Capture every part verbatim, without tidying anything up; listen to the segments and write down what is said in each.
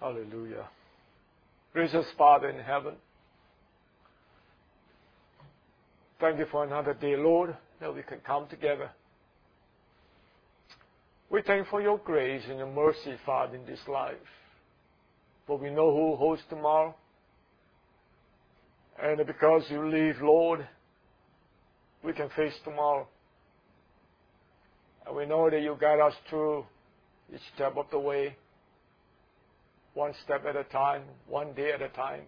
Hallelujah. Gracious Father in heaven, thank you for another day, Lord, that we can come together. We thank you for your grace and your mercy, Father, in this life. For we know who holds tomorrow. And because you live, Lord, we can face tomorrow. And we know that you guide us through each step of the way, one step at a time, one day at a time.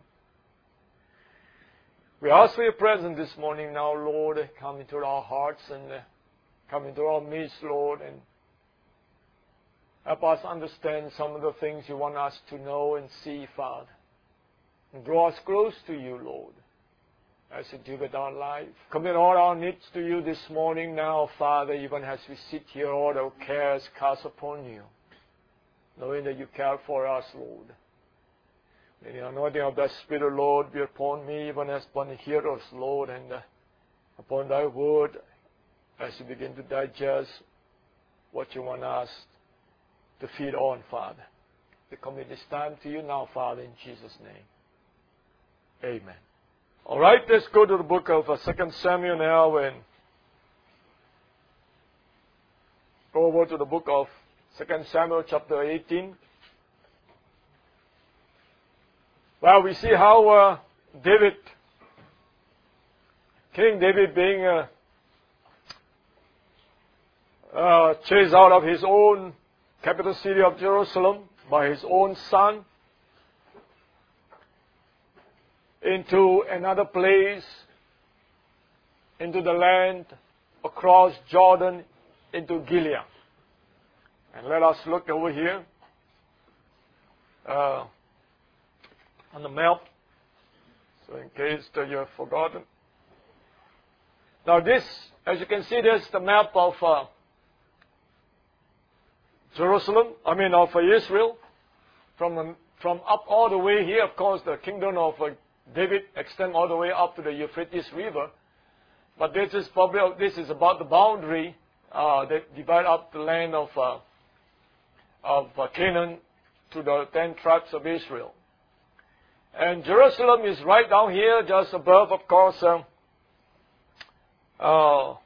We ask for your presence this morning now, Lord. Come into our hearts and come into our midst, Lord, and help us understand some of the things you want us to know and see, Father. And draw us close to you, Lord, as you do with our life. Commit all our needs to you this morning now, Father, even as we sit here, all our cares cast upon you, knowing that you care for us, Lord. May the anointing of thy Spirit, Lord, be upon me, even as upon the hearers, Lord, and uh, upon thy word, as you begin to digest what you want us to feed on, Father. We commit this time to you now, Father, in Jesus' name. Amen. All right, let's go to the book of uh, Second Samuel now and go over to the book of Second Samuel chapter eighteen. Well, we see how uh, David, King David being uh, uh, chased out of his own capital city of Jerusalem by his own son into another place, into the land across Jordan into Gilead. And let us look over here uh, on the map, so in case that you have forgotten. Now this, as you can see, this is the map of uh, Jerusalem, I mean of uh, Israel, from the, from up all the way here. Of course, the kingdom of uh, David extends all the way up to the Euphrates River. But this is probably this is about the boundary uh, that divide up the land of uh, of uh, Canaan to the ten tribes of Israel. And Jerusalem is right down here, just above, of course. Uh, uh, all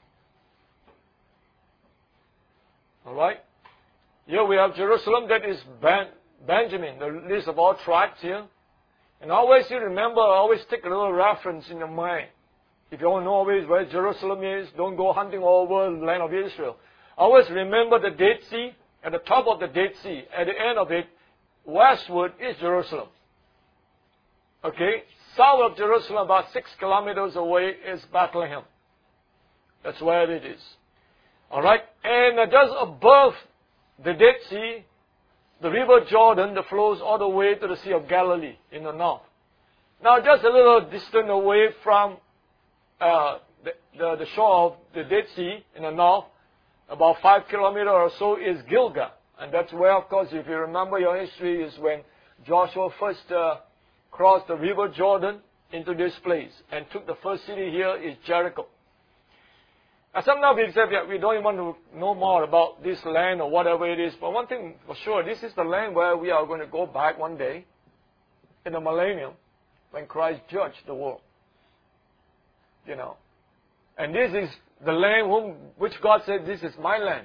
right. Here we have Jerusalem. That is ben- Benjamin, the list of all tribes here. And always you remember, always take a little reference in your mind. If you don't know always where Jerusalem is, don't go hunting all over the land of Israel. Always remember the Dead Sea. At the top of the Dead Sea, at the end of it, westward is Jerusalem. Okay? South of Jerusalem, about six kilometers away, is Bethlehem. That's where it is. Alright? And uh, just above the Dead Sea, the river Jordan that flows all the way to the Sea of Galilee in the north. Now, just a little distance away from uh, the, the, the shore of the Dead Sea in the north, about five kilometers or so, is Gilgal. And that's where, of course, if you remember your history, is when Joshua first uh, crossed the river Jordan into this place and took the first city here, is Jericho. And sometimes we say yeah, we don't even want to know more about this land or whatever it is. But one thing for sure, this is the land where we are going to go back one day in the millennium when Christ judged the world. You know. And this is the land whom, which God said, this is my land.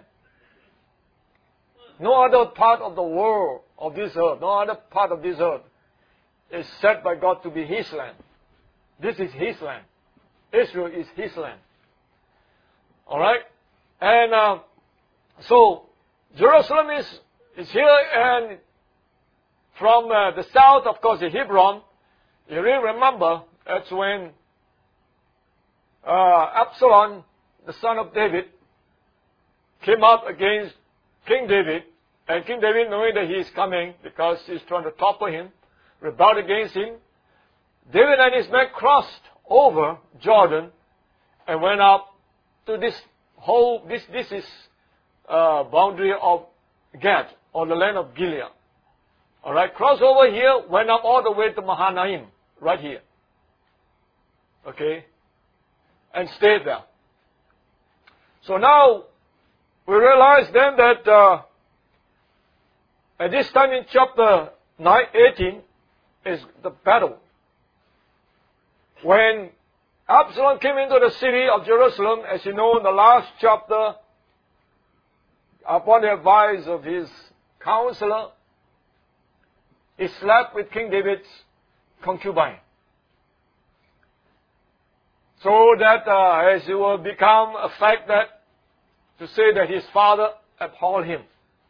No other part of the world, of this earth, no other part of this earth is set by God to be His land. This is His land. Israel is His land. Alright? And uh, so, Jerusalem is, is here, and from uh, the south, of course, the Hebron. You really remember, that's when uh, Absalom, the son of David, came up against King David, and King David, knowing that he is coming because he's trying to topple him, rebelled against him. David and his men crossed over Jordan and went up to this whole, this, this is uh, boundary of Gad, or the land of Gilead. Alright, crossed over here, went up all the way to Mahanaim, right here. Okay? And stayed there. So now, we realize then that uh, at this time in chapter nine eighteen is the battle. When Absalom came into the city of Jerusalem, as you know in the last chapter, upon the advice of his counselor, he slept with King David's concubine. So that uh, as it will become a fact that to say that his father abhorred him.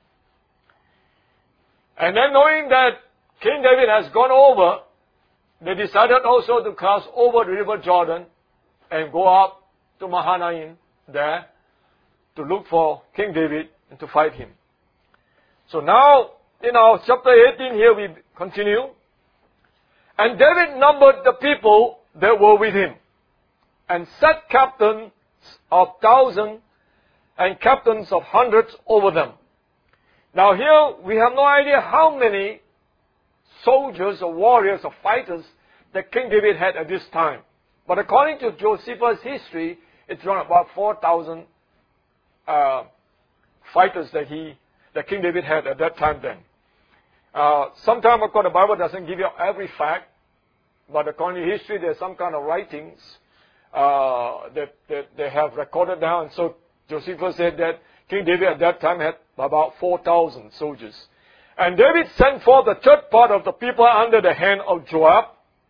And then knowing that King David has gone over, they decided also to cross over the river Jordan and go up to Mahanaim there to look for King David and to fight him. So now, in our chapter eighteen here we continue. And David numbered the people that were with him, and set captains of thousands and captains of hundreds over them. Now here we have no idea how many soldiers or warriors or fighters that King David had at this time. But according to Josephus' history, it's around about four thousand uh, fighters that he, that King David had at that time then. Uh, Sometimes, of course, the Bible doesn't give you every fact, but according to history, there's some kind of writings uh, that, that they have recorded down. So Josephus said that King David at that time had about four thousand soldiers. And David sent forth a third part of the people under the hand of Joab,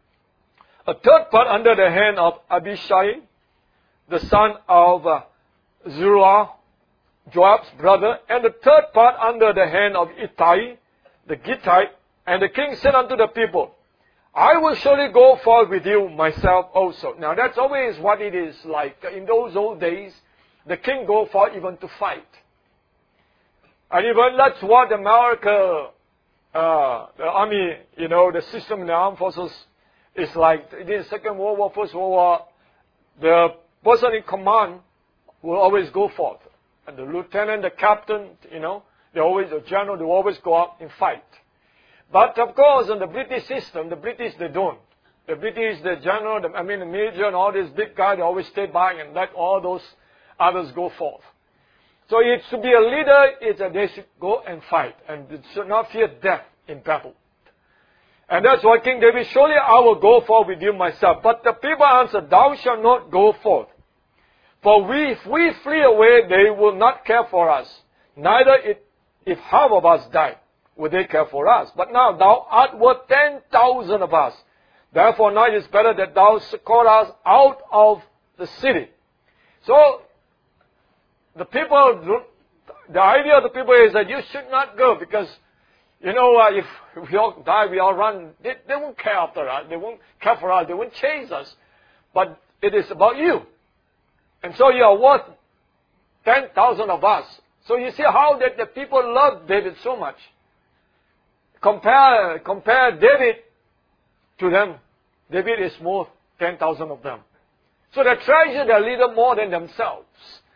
a third part under the hand of Abishai, the son of uh, Zeruiah, Joab's brother, and the third part under the hand of Ittai, the Gittite. And the king said unto the people, I will surely go forth with you myself also. Now that's always what it is like. In those old days, the king go forth even to fight. And even that's what America, uh, the army, you know, the system in the armed forces is like. In the Second World War, First World War, the person in command will always go forth. And the lieutenant, the captain, you know, they always, the general, they always go out and fight. But of course, in the British system, the British, they don't. The British, the general, the, I mean the major and all these big guys, they always stay back and let all those others go forth. So it's to be a leader, it's that they should go and fight. And they should not fear death in battle. And that's why King David, surely I will go forth with you myself. But the people answered, thou shalt not go forth. For we, if we flee away, they will not care for us. Neither if, if half of us die, will they care for us. But now thou art worth ten thousand of us. Therefore now it is better that thou escort us out of the city. So, the people, the idea of the people is that you should not go because, you know, uh, if, if we all die, we all run. They, they won't care after us. They won't care for us. They won't chase us. But it is about you. And so you are worth ten thousand of us. So you see how that the people love David so much. Compare, compare David to them. David is worth ten thousand of them. So they treasure their leader more than themselves.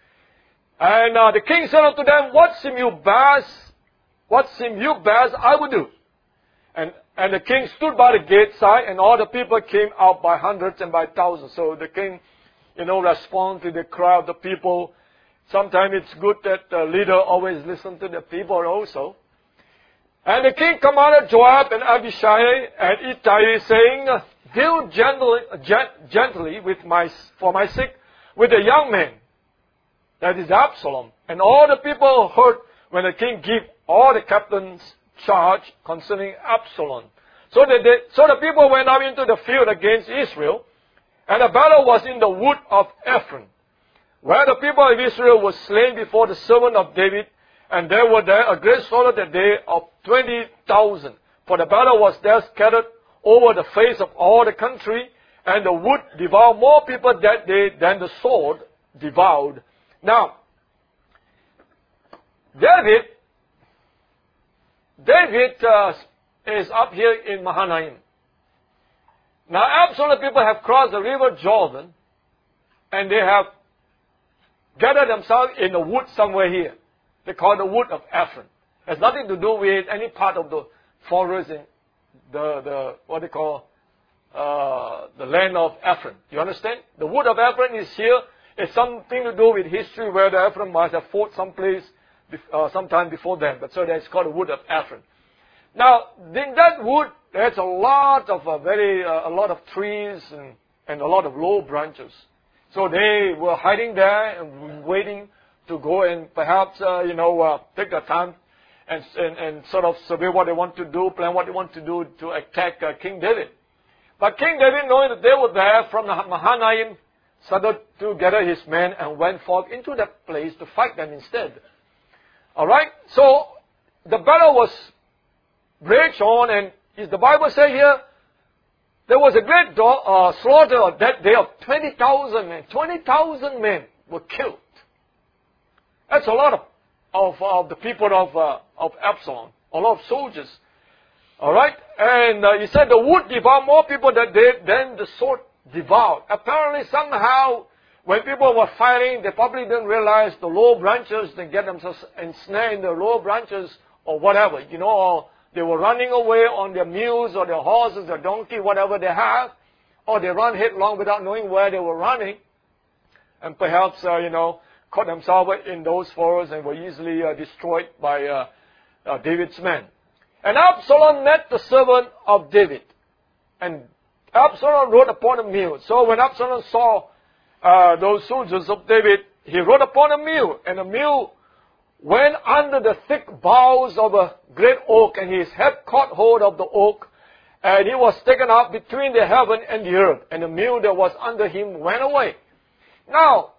And uh, the king said unto them, what seem you best, what seem you best, I will do. And, and the king stood by the gate side, and all the people came out by hundreds and by thousands. So the king, you know, responded to the cry of the people. Sometimes it's good that the leader always listens to the people also. And the king commanded Joab and Abishai and Ittai, saying, deal gently, gently with my, for my sake with the young man, that is Absalom. And all the people heard when the king gave all the captains charge concerning Absalom. So, that they, so the people went out into the field against Israel, and the battle was in the wood of Ephraim, where the people of Israel were slain before the servant of David, and there were there a great slaughter that day of twenty thousand. For the battle was there scattered over the face of all the country, and the wood devoured more people that day than the sword devoured. Now, David, David uh, is up here in Mahanaim. Now, Absalom people have crossed the river Jordan, and they have gathered themselves in the wood somewhere here. They call it the wood of Ephraim. It has nothing to do with any part of the forest in the, the what they call uh, the land of Ephraim. You understand? The wood of Ephraim is here. It's something to do with history where the Ephraim must have fought someplace uh, sometime before then. But so that's called the wood of Ephraim. Now, in that wood, there's a lot of uh, very uh, a lot of trees and, and a lot of low branches. So they were hiding there and waiting to go and perhaps uh, you know uh, take their time and, and and sort of survey what they want to do, plan what they want to do to attack uh, King David. But King David, knowing that they were there from the Mahanaim, started to gather his men and went forth into that place to fight them instead. All right. So the battle was raged on, and is the Bible say here, there was a great do- uh, slaughter that day of twenty thousand men. twenty thousand men were killed. That's a lot of, of, of the people of, uh, of Absalom, a lot of soldiers. All right? And uh, he said the wood devoured more people that day than the sword devoured. Apparently, somehow, when people were fighting, they probably didn't realize the low branches, they get themselves ensnared in the low branches or whatever, you know, or they were running away on their mules or their horses, their donkey, whatever they have, or they run headlong without knowing where they were running, and perhaps, uh, you know, caught themselves in those forests and were easily uh, destroyed by uh, uh, David's men. And Absalom met the servant of David, and Absalom rode upon a mule. So when Absalom saw uh, those soldiers of David, he rode upon a mule, and the mule went under the thick boughs of a great oak, and his head caught hold of the oak, and he was taken up between the heaven and the earth, and the mule that was under him went away. Now,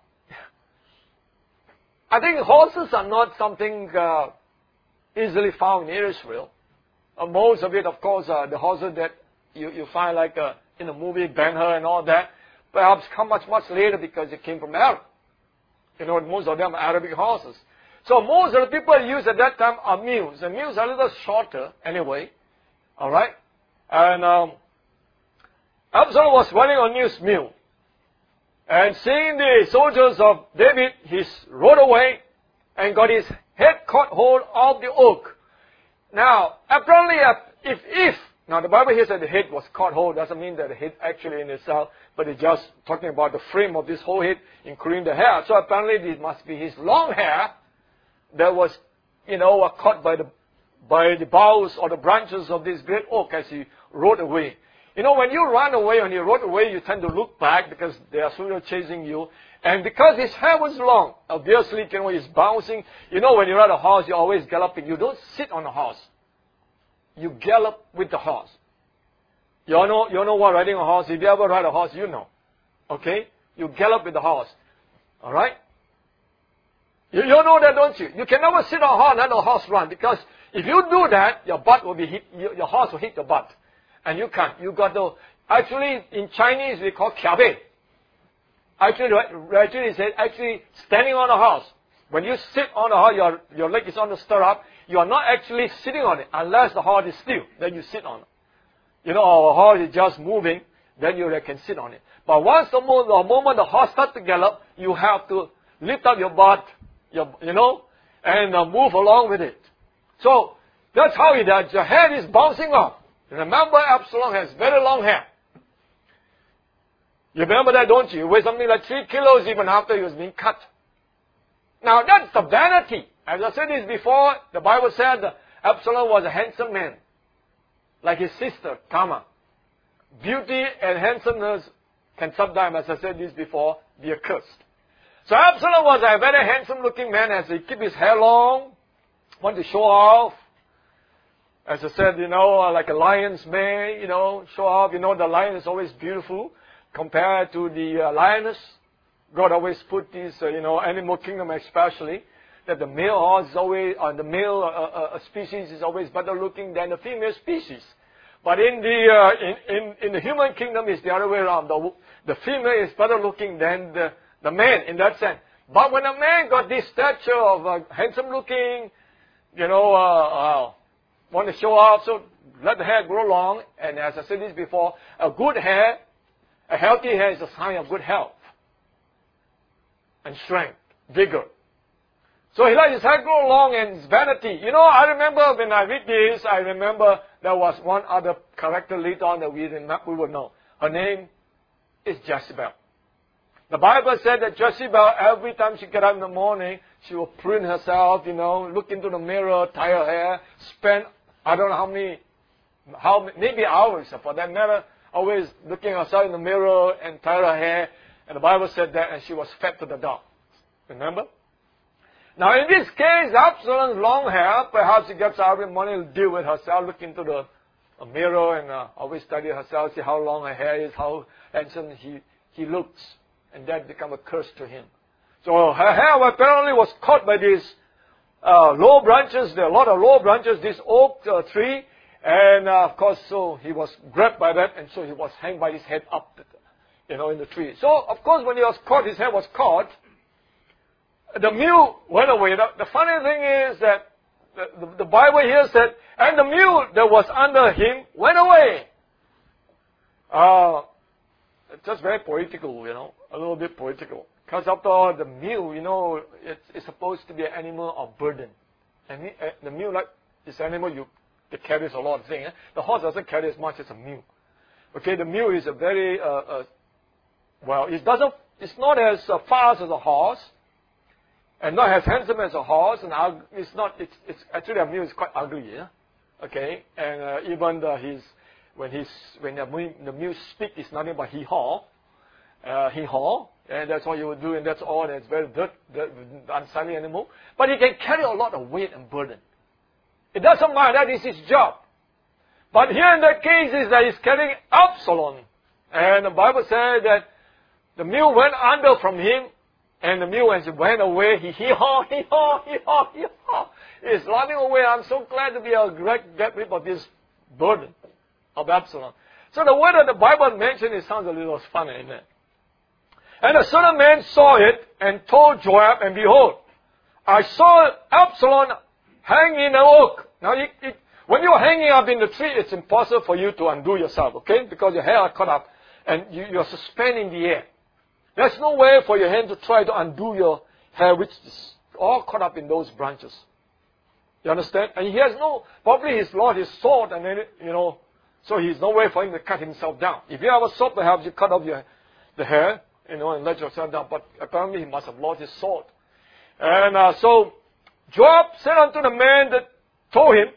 I think horses are not something uh, easily found in Israel. Uh, most of it, of course, are the horses that you, you find like uh, in the movie Ben-Hur and all that, perhaps come much, much later because it came from Arab. You know, most of them are Arabic horses. So most of the people used at that time are mules. And mules are a little shorter anyway. All right? And um, Absalom was riding on his mule. And seeing the soldiers of David, he rode away and got his head caught hold of the oak. Now, apparently, if, if, now the Bible here said the head was caught hold, doesn't mean that the head actually in itself, but it's just talking about the frame of this whole head, including the hair. So apparently, it must be his long hair that was, you know, uh, caught by the by the boughs or the branches of this great oak as he rode away. You know, when you run away, when you rode away, you tend to look back because they are sort of chasing you. And because his hair was long, obviously, you know, he's bouncing. You know, when you ride a horse, you're always galloping. You don't sit on a horse. You gallop with the horse. You all know, you all know what riding a horse. If you ever ride a horse, you know. Okay? You gallop with the horse. All right? You, you know that, don't you? You can never sit on a horse and let the horse run, because if you do that, your butt will be hit, your, your horse will hit your butt. And you can't. You got to, actually, in Chinese, we call kiabe. Actually, actually, it's actually standing on a horse. When you sit on a horse, your, your leg is on the stirrup, you are not actually sitting on it, unless the horse is still, then you sit on it. You know, our horse is just moving, then you can sit on it. But once the, mo- the moment the horse starts to gallop, you have to lift up your butt, your, you know, and uh, move along with it. So, that's how he does. Your head is bouncing off. Remember, Absalom has very long hair. You remember that, don't you? He weighs something like three kilos even after he was being cut. Now, that's the vanity. As I said this before, the Bible said that Absalom was a handsome man, like his sister, Tamar. Beauty and handsomeness can sometimes, as I said this before, be accursed. So Absalom was a very handsome-looking man as he kept his hair long, wanted to show off. As I said, you know, like a lion's mane, you know, show off. You know, the lion is always beautiful compared to the uh, lioness. God always put this, uh, you know, animal kingdom especially, that the male horse is always, uh, the male uh, uh, species is always better looking than the female species. But in the uh, in, in in the human kingdom, it's the other way around. The the female is better looking than the the man in that sense. But when a man got this stature of uh, handsome looking, you know, uh, uh, want to show off, so let the hair grow long. And as I said this before, a good hair, a healthy hair is a sign of good health and strength, vigor. So he let his hair grow long and his vanity. You know, I remember when I read this, I remember there was one other character later on that we didn't, we would know. Her name is Jezebel. The Bible said that Jezebel, every time she get up in the morning, she will prune herself, you know, look into the mirror, tie her hair, spend I don't know how many, how maybe hours for that matter, always looking herself in the mirror and tied her hair. And the Bible said that, and she was fed to the dogs. Remember? Now, in this case, Absalom's long hair, perhaps she gets out every morning to deal with herself, look into the a mirror and uh, always study herself, see how long her hair is, how handsome he, he looks. And that become a curse to him. So her hair apparently was caught by these uh, low branches. There are a lot of low branches, this oak uh, tree. And uh, of course, so he was grabbed by that, and so he was hanged by his head up, you know, in the tree. So, of course, when he was caught, his head was caught. The mule went away. The, the funny thing is that the, the, the Bible here said, and the mule that was under him went away. Uh, it's just very poetical, you know, a little bit poetical. Because after all, the mule, you know, it's, it's supposed to be an animal of burden. And the, uh, the mule, like this animal, you it carries a lot of things. Eh? The horse doesn't carry as much as a mule. Okay, the mule is a very, uh, uh, well, it doesn't, it's not as uh, fast as a horse. And not as handsome as a horse, and it's not. It's, it's actually a mule is quite ugly, yeah. Okay, and uh, even the, his when he's when the mule, the mule speaks, it's nothing but hee haw, uh, hee haw, and that's what you would do, and that's all. And it's very dirt, dirt, unsightly animal, but he can carry a lot of weight and burden. It doesn't matter. That is his job. But here in that case is that he's carrying Absalom, and the Bible said that the mule went under from him. And the mule, as it went away, he hee-haw, hee-haw, hee-haw, hee-haw. He's laughing away. I'm so glad to be a great get rid of this burden of Absalom. So the word that the Bible mentioned, it sounds a little funny, isn't it? And a certain man saw it and told Joab, and behold, I saw Absalom hanging in an oak. Now, it, it, when you're hanging up in the tree, it's impossible for you to undo yourself, okay? Because your hair are caught up and you, you're suspended in the air. There's no way for your hand to try to undo your hair, which is all caught up in those branches. You understand? And he has no, probably he's lost his sword, and then, you know, so he's no way for him to cut himself down. If you have a sword, perhaps you cut off your, the hair, you know, and let yourself down. But apparently he must have lost his sword. And uh, so Joab said unto the man that told him,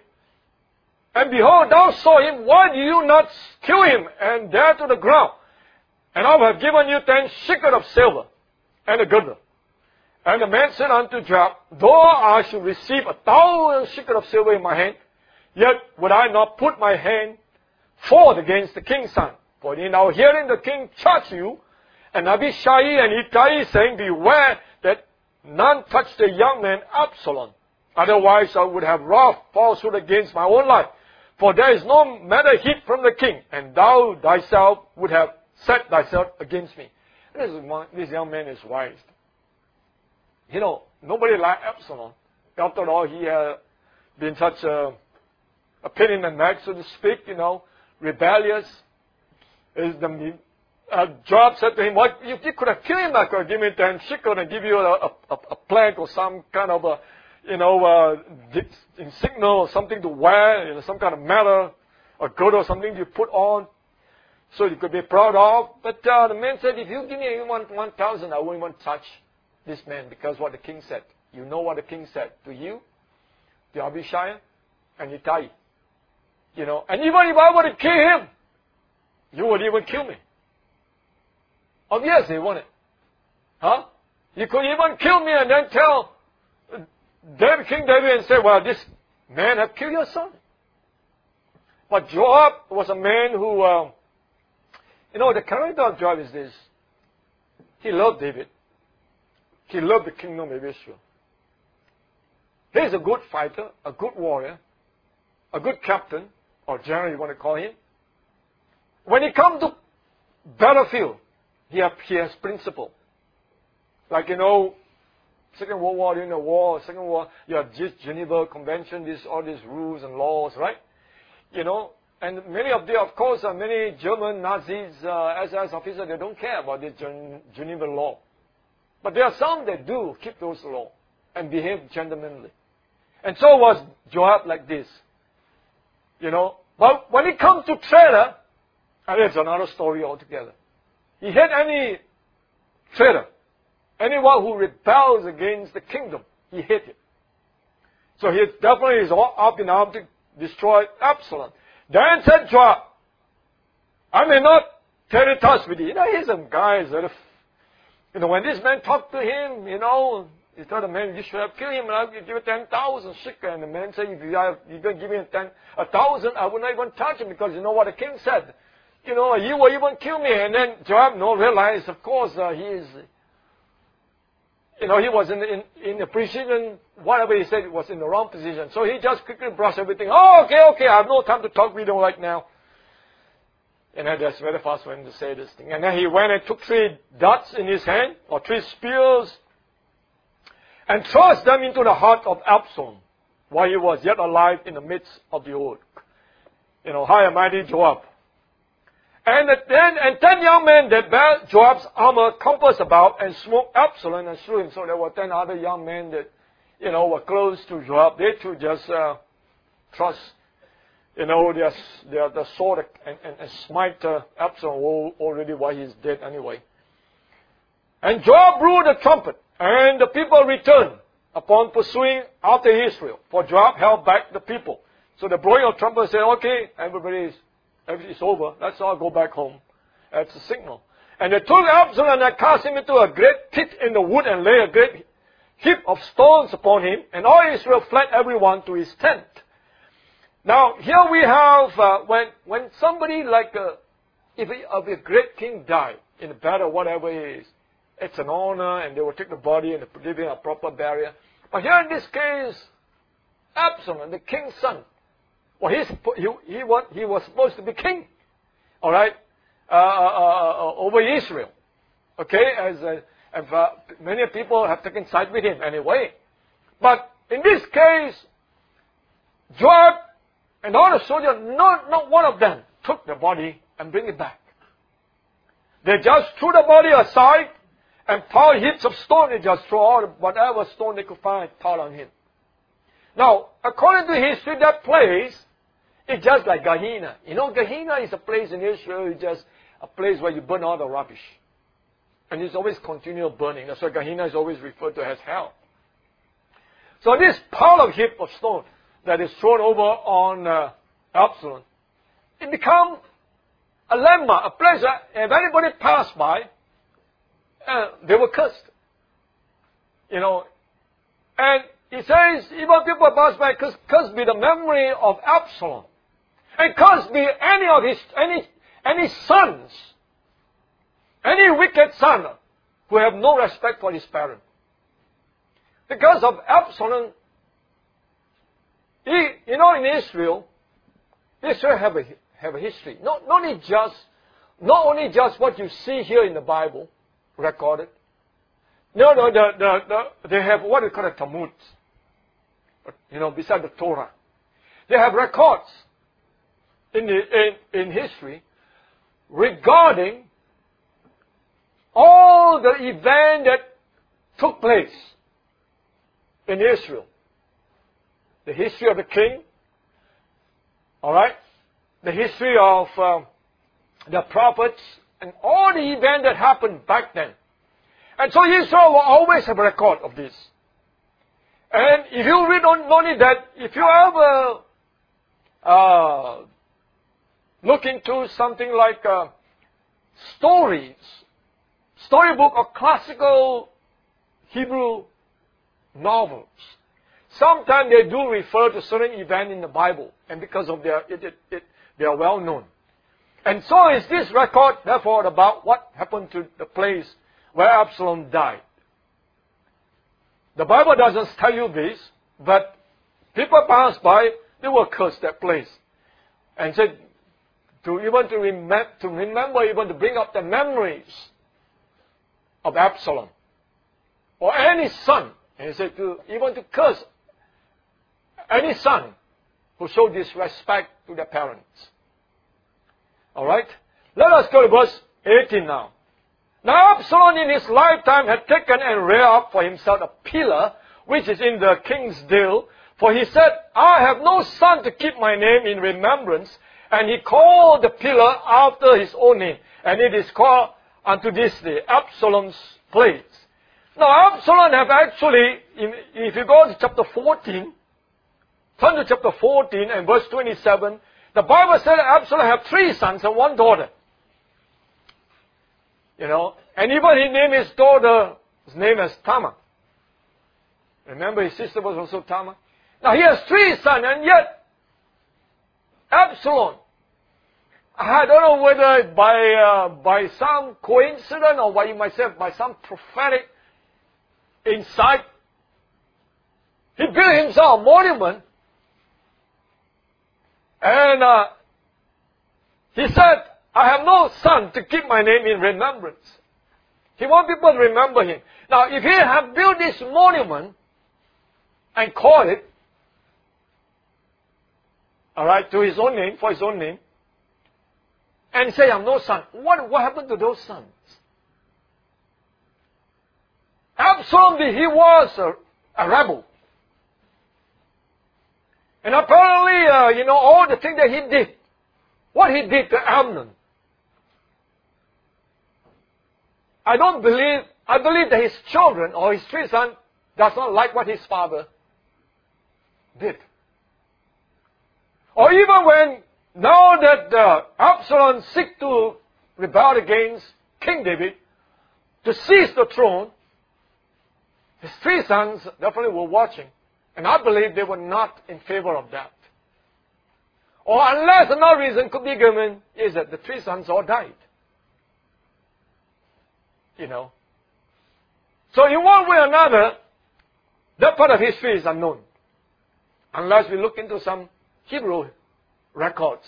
and behold, thou saw him, why do you not kill him and dare to the ground? And I will have given you ten shekels of silver and a girdle. And the man said unto Joab, though I should receive a thousand shekels of silver in my hand, yet would I not put my hand forward against the king's son. For in our hearing the king charge you, and Abishai and Ittai, saying, beware that none touch the young man Absalom. Otherwise I would have wrought falsehood against my own life. For there is no matter hid from the king, and thou thyself would have set thyself against me. This, is one, this young man is wise. You know, nobody liked Absalom. After all, he had been such a, a pain in the neck, so to speak, you know, rebellious. Is the, uh, Joab said to him, what, you, you could have killed him, I could have given him ten shekels and give you a, a, a plank or some kind of a, you know, uh, insignia or something to wear, you know, some kind of medal, or girdle or something you put on. So you could be proud of. But uh, the man said, if you give me one, one thousand, I won't even touch this man, because what the king said. You know what the king said to you, to Abishai, and Ittai. You know, and even if I were to kill him, you would even kill me. Obviously, wouldn't it? Huh? You could even kill me and then tell David, King David, and say, well, this man have killed your son. But Joab was a man who... Uh, You know, the character of Joab is this. He loved David. He loved the kingdom of Israel. He's a good fighter, a good warrior, a good captain, or general you want to call him. When he comes to battlefield, he, have, he has principle. Like, you know, Second World War, during the war, Second World, you have this Geneva Convention, this, all these rules and laws, right? You know, and many of them, of course, uh, many German Nazis, uh, S S officers, they don't care about the Gen- Geneva law. But there are some that do keep those laws and behave gentlemanly. And so was Joab like this. You know, but when it comes to traitor, and it's another story altogether. He hate any traitor, anyone who rebels against the kingdom, he hated. So he definitely is all up in arms to destroy Absalom. Then said Joab, I may not tarry thus with thee. You know, here's some guys that have, you know, when this man talked to him, you know, he told the man, you should have killed him, and I'll give you ten thousand shekel. And the man said, if you are, you're going to give me ten, a thousand, I would not even touch him, because you know what the king said. You know, you will even kill me. And then Joab no realized, of course, uh, he is, you know, he was in, in, in the position, whatever he said, was in the wrong position. So he just quickly brushed everything. Oh, okay, okay, I have no time to talk with you right now. And then that's very fast when to say this thing. And then he went and took three darts in his hand, or three spears, and thrust them into the heart of Absalom, while he was yet alive in the midst of the oak. You know, high and mighty Joab. And then, and ten young men that bare Joab's armor compassed about and smote Absalom and slew him. So there were ten other young men that, you know, were close to Joab. They too just uh, thrust, you know, their, their, their sword and, and, and smite uh, Absalom already while he's dead anyway. And Joab blew the trumpet, and the people returned upon pursuing after Israel. For Joab held back the people. So the blowing of trumpet said, okay, everybody is It's over. Let's all go back home. That's a signal. And they took Absalom and cast him into a great pit in the wood and lay a great heap of stones upon him. And all Israel fled everyone to his tent. Now, here we have, uh, when when somebody like a, if a, if a great king died in a battle, whatever it is, it's an honor, and they will take the body and give him a proper burial. But here in this case, Absalom, the king's son, well, he's, he, he, was, he was supposed to be king, all right, uh, uh, uh, over Israel. Okay, as, uh, as uh, many people have taken side with him anyway. But in this case, Joab and all the soldiers, not, not one of them took the body and bring it back. They just threw the body aside and piled heaps of stone. They just threw all whatever stone they could find, piled on him. Now, according to history, that place is just like Gehenna. You know, Gehenna is a place in Israel, it's just a place where you burn all the rubbish. And it's always continual burning. That's why Gehenna is always referred to as hell. So this pile of heap of stone that is thrown over on uh, Absalom, it becomes a landmark, a place that if anybody passed by, uh, they were cursed. You know, and it says, even people pass by, cursed be the memory of Absalom. And cursed be any of his, any, any sons, any wicked son who have no respect for his parent. Because of Absalom, he, you know, in Israel, Israel have a, have a history. Not, not only just, not only just what you see here in the Bible recorded. No, no, the, the, the, they have what we call a Talmud. You know, beside the Torah. They have records in, the, in, in history regarding all the events that took place in Israel. The history of the king, all right? The history of um, the prophets, and all the events that happened back then. And so Israel will always have a record of this. And if you read on, not only that, if you ever uh, look into something like uh, stories, storybook or classical Hebrew novels, sometimes they do refer to certain events in the Bible, and because of their, it, it, it, they are well known. And so is this record, therefore, about what happened to the place where Absalom died. The Bible doesn't tell you this, but people pass by, they will curse that place. And said, to even to, rem- to remember, even to bring up the memories of Absalom. Or any son. And he said, to, even to curse any son who showed disrespect to their parents. Alright? Let us go to verse eighteen now. Now Absalom in his lifetime had taken and reared up for himself a pillar, which is in the king's dale. For he said, I have no son to keep my name in remembrance. And he called the pillar after his own name. And it is called unto this day Absalom's place. Now Absalom have actually, if you go to chapter fourteen, Turn to chapter fourteen and verse twenty-seven. The Bible said Absalom had three sons and one daughter. You know, and even he named his daughter, his name as Tamar. Remember his sister was also Tamar? Now he has three sons, and yet Absalom, I don't know whether by uh, by some coincidence or by you might say by some prophetic insight, he built himself a monument, and uh, he said, I have no son to keep my name in remembrance. He wants people to remember him. Now, if he had built this monument and called it, all right, to his own name, for his own name, and say, I have no son, what, what happened to those sons? Absalom, he was a, a rebel. And apparently, uh, you know, all the things that he did, what he did to Amnon, I don't believe, I believe that his children or his three sons does not like what his father did. Or even when, now that uh, Absalom seek to rebel against King David, to seize the throne, his three sons definitely were watching. And I believe they were not in favor of that. Or unless another reason could be given is that the three sons all died. You know. So in one way or another, that part of history is unknown. Unless we look into some Hebrew records.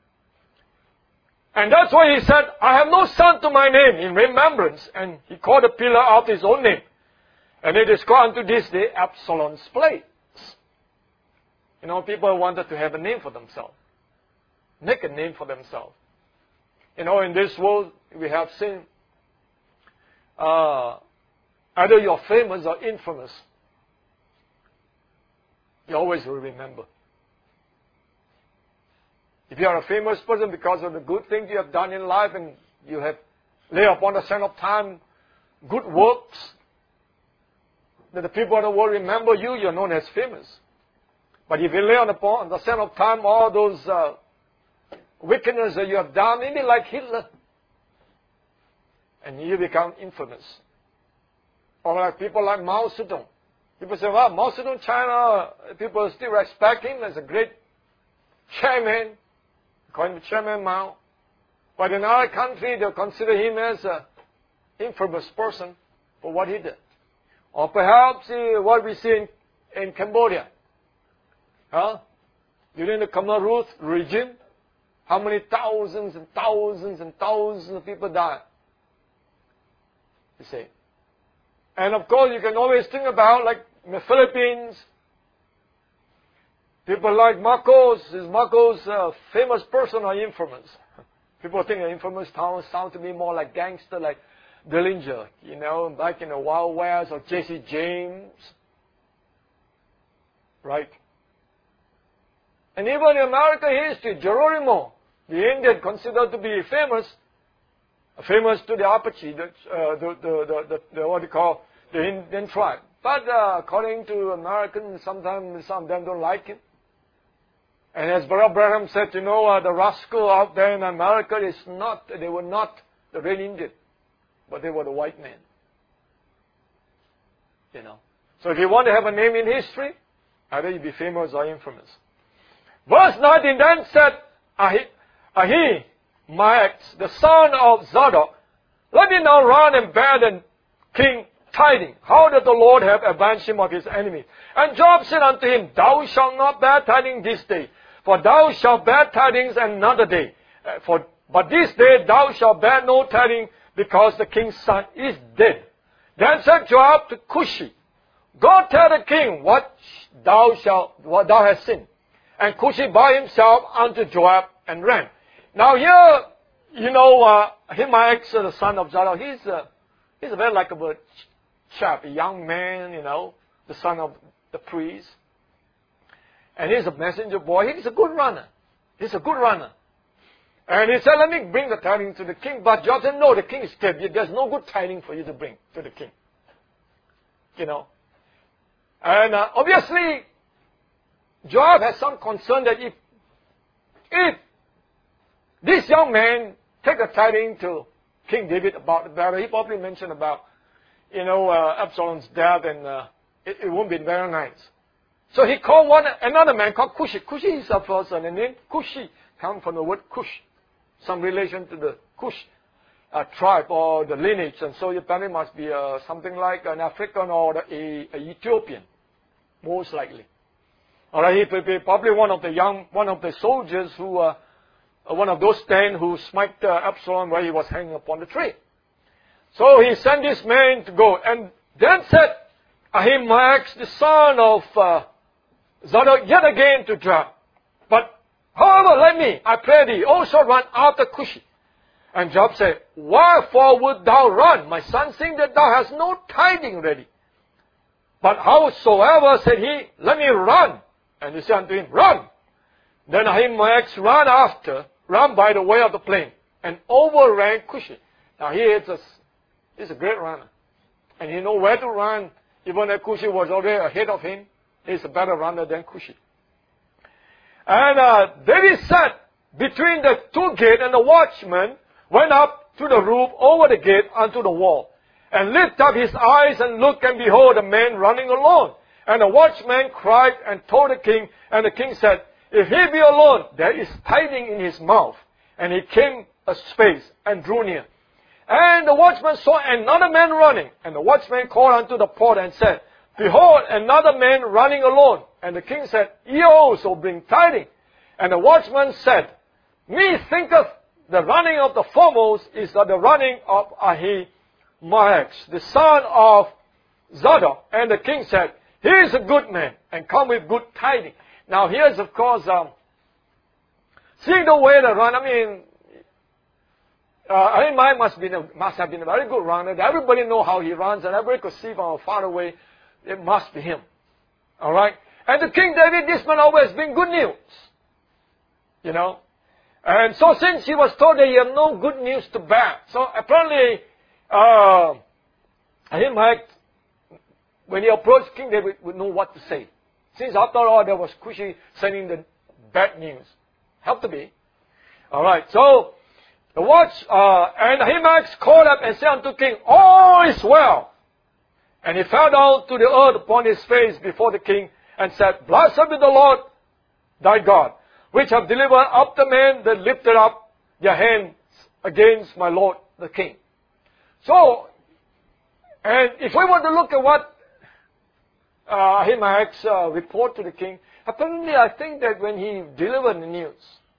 And that's why he said, I have no son to my name in remembrance. And he called the pillar out his own name. And it is called unto this day Absalom's place. You know, people wanted to have a name for themselves. Make a name for themselves. You know, in this world, we have seen uh, either you're famous or infamous. You always will remember. If you are a famous person because of the good things you have done in life and you have laid upon the sand of time good works, that the people of the world remember you, you're known as famous. But if you lay on the, on the sand of time all those uh, wickedness that you have done, maybe like Hitler, and you become infamous. Or like people like Mao Zedong. People say, well, Mao Zedong, China, people still respect him as a great chairman, according to Chairman Mao. But in our country, they'll consider him as an infamous person for what he did. Or perhaps uh, what we see in, in Cambodia. Huh? During the Khmer Rouge regime, how many thousands and thousands and thousands of people died? You see. And of course, you can always think about, like in the Philippines, people like Marcos. Is Marcos a famous person or infamous? People think an infamous town sound to me more like gangster, like Dillinger, you know, back in the Wild West, or Jesse James. Right? And even in American history, Geronimo, the Indian considered to be famous, famous to the Apache, the, uh, the, the, the, the, the, what do you call, the Indian tribe. But uh, according to Americans, sometimes some of them don't like him. And as Brother Branham said, you know, uh, the rascal out there in America is not, they were not the Red Indian, but they were the white men. You know. So if you want to have a name in history, either you be famous or infamous. Verse nineteen then said, Ahi, Ahimaaz, the son of Zadok, let me now run and bear the king tidings, how that the Lord have avenged him of his enemies. And Joab said unto him, Thou shalt not bear tidings this day, for thou shalt bear tidings another day. Uh, for, but this day thou shalt bear no tidings, because the king's son is dead. Then said Joab to Cushi, Go tell the king what thou shalt, what thou hast seen. And Cushi bowed himself unto Joab and ran. Now here, you know, uh, Ahimaaz, the son of Zadok, he's a, he's a very likable chap, a young man, you know, the son of the priest. And he's a messenger boy. He's a good runner. He's a good runner. And he said, let me bring the tidings to the king. But Joab said, no, the king is dead. There's no good tidings for you to bring to the king. You know. And uh, obviously, Joab has some concern that if, if this young man take a tiding to King David about the battle, he probably mentioned about, you know, uh, Absalom's death, and uh, it, it won't be very nice. So he called one another man called Cushi. Cushi is a person, and the name Cushi comes from the word Cush, some relation to the Cush uh, tribe or the lineage, and so it apparently must be uh, something like an African or a, a Ethiopian, most likely. All right, he would be probably one of the young, one of the soldiers who, uh, one of those ten who smite uh, Absalom where he was hanging upon the tree. So he sent this man to go, and then said Ahimaaz, the son of uh, Zadok, yet again to Joab, but however, let me, I pray thee, also run after Cushi. And Joab said, wherefore would thou run, my son, seeing that thou hast no tiding ready? But howsoever, said he, let me run. And he said unto him, run. Then Ahimaaz ran after, ran by the way of the plain, and overran Cushi. Now he is a, he's a great runner. And he know where to run, even if Cushi was already ahead of him. He's a better runner than Cushi. And uh, David sat between the two gates, and the watchman went up to the roof over the gate unto the wall, and lifted up his eyes and looked, and behold, a man running alone. And the watchman cried and told the king, and the king said, if he be alone, there is tiding in his mouth. And he came a space and drew near. And the watchman saw another man running, and the watchman called unto the porter and said, behold, another man running alone. And the king said, ye also bring tidings. And the watchman said, me thinketh the running of the foremost is the running of Ahimaaz, the son of Zadok. And the king said, he is a good man, and come with good tidings. Now here's, of course, um, seeing the way they run, I mean, uh, Ahimaaz must, be, must have been a very good runner. Everybody know how he runs, and everybody could see from far away, it must be him. All right? And to King David, this man always bring good news. You know? And so since he was told that he had no good news to bear, so apparently, uh, Ahimaaz, when he approached King David, would know what to say. Since after all, there was Cushi sending the bad news. Have to be. All right. So, the watch, uh, and Ahimaaz called up and said unto king, all is well. And he fell down to the earth upon his face before the king, and said, blessed be the Lord thy God, which have delivered up the men that lifted up their hands against my lord the king. So, and if we want to look at what uh, Ahimaaz uh, report to the king, apparently I think that when he delivered the news,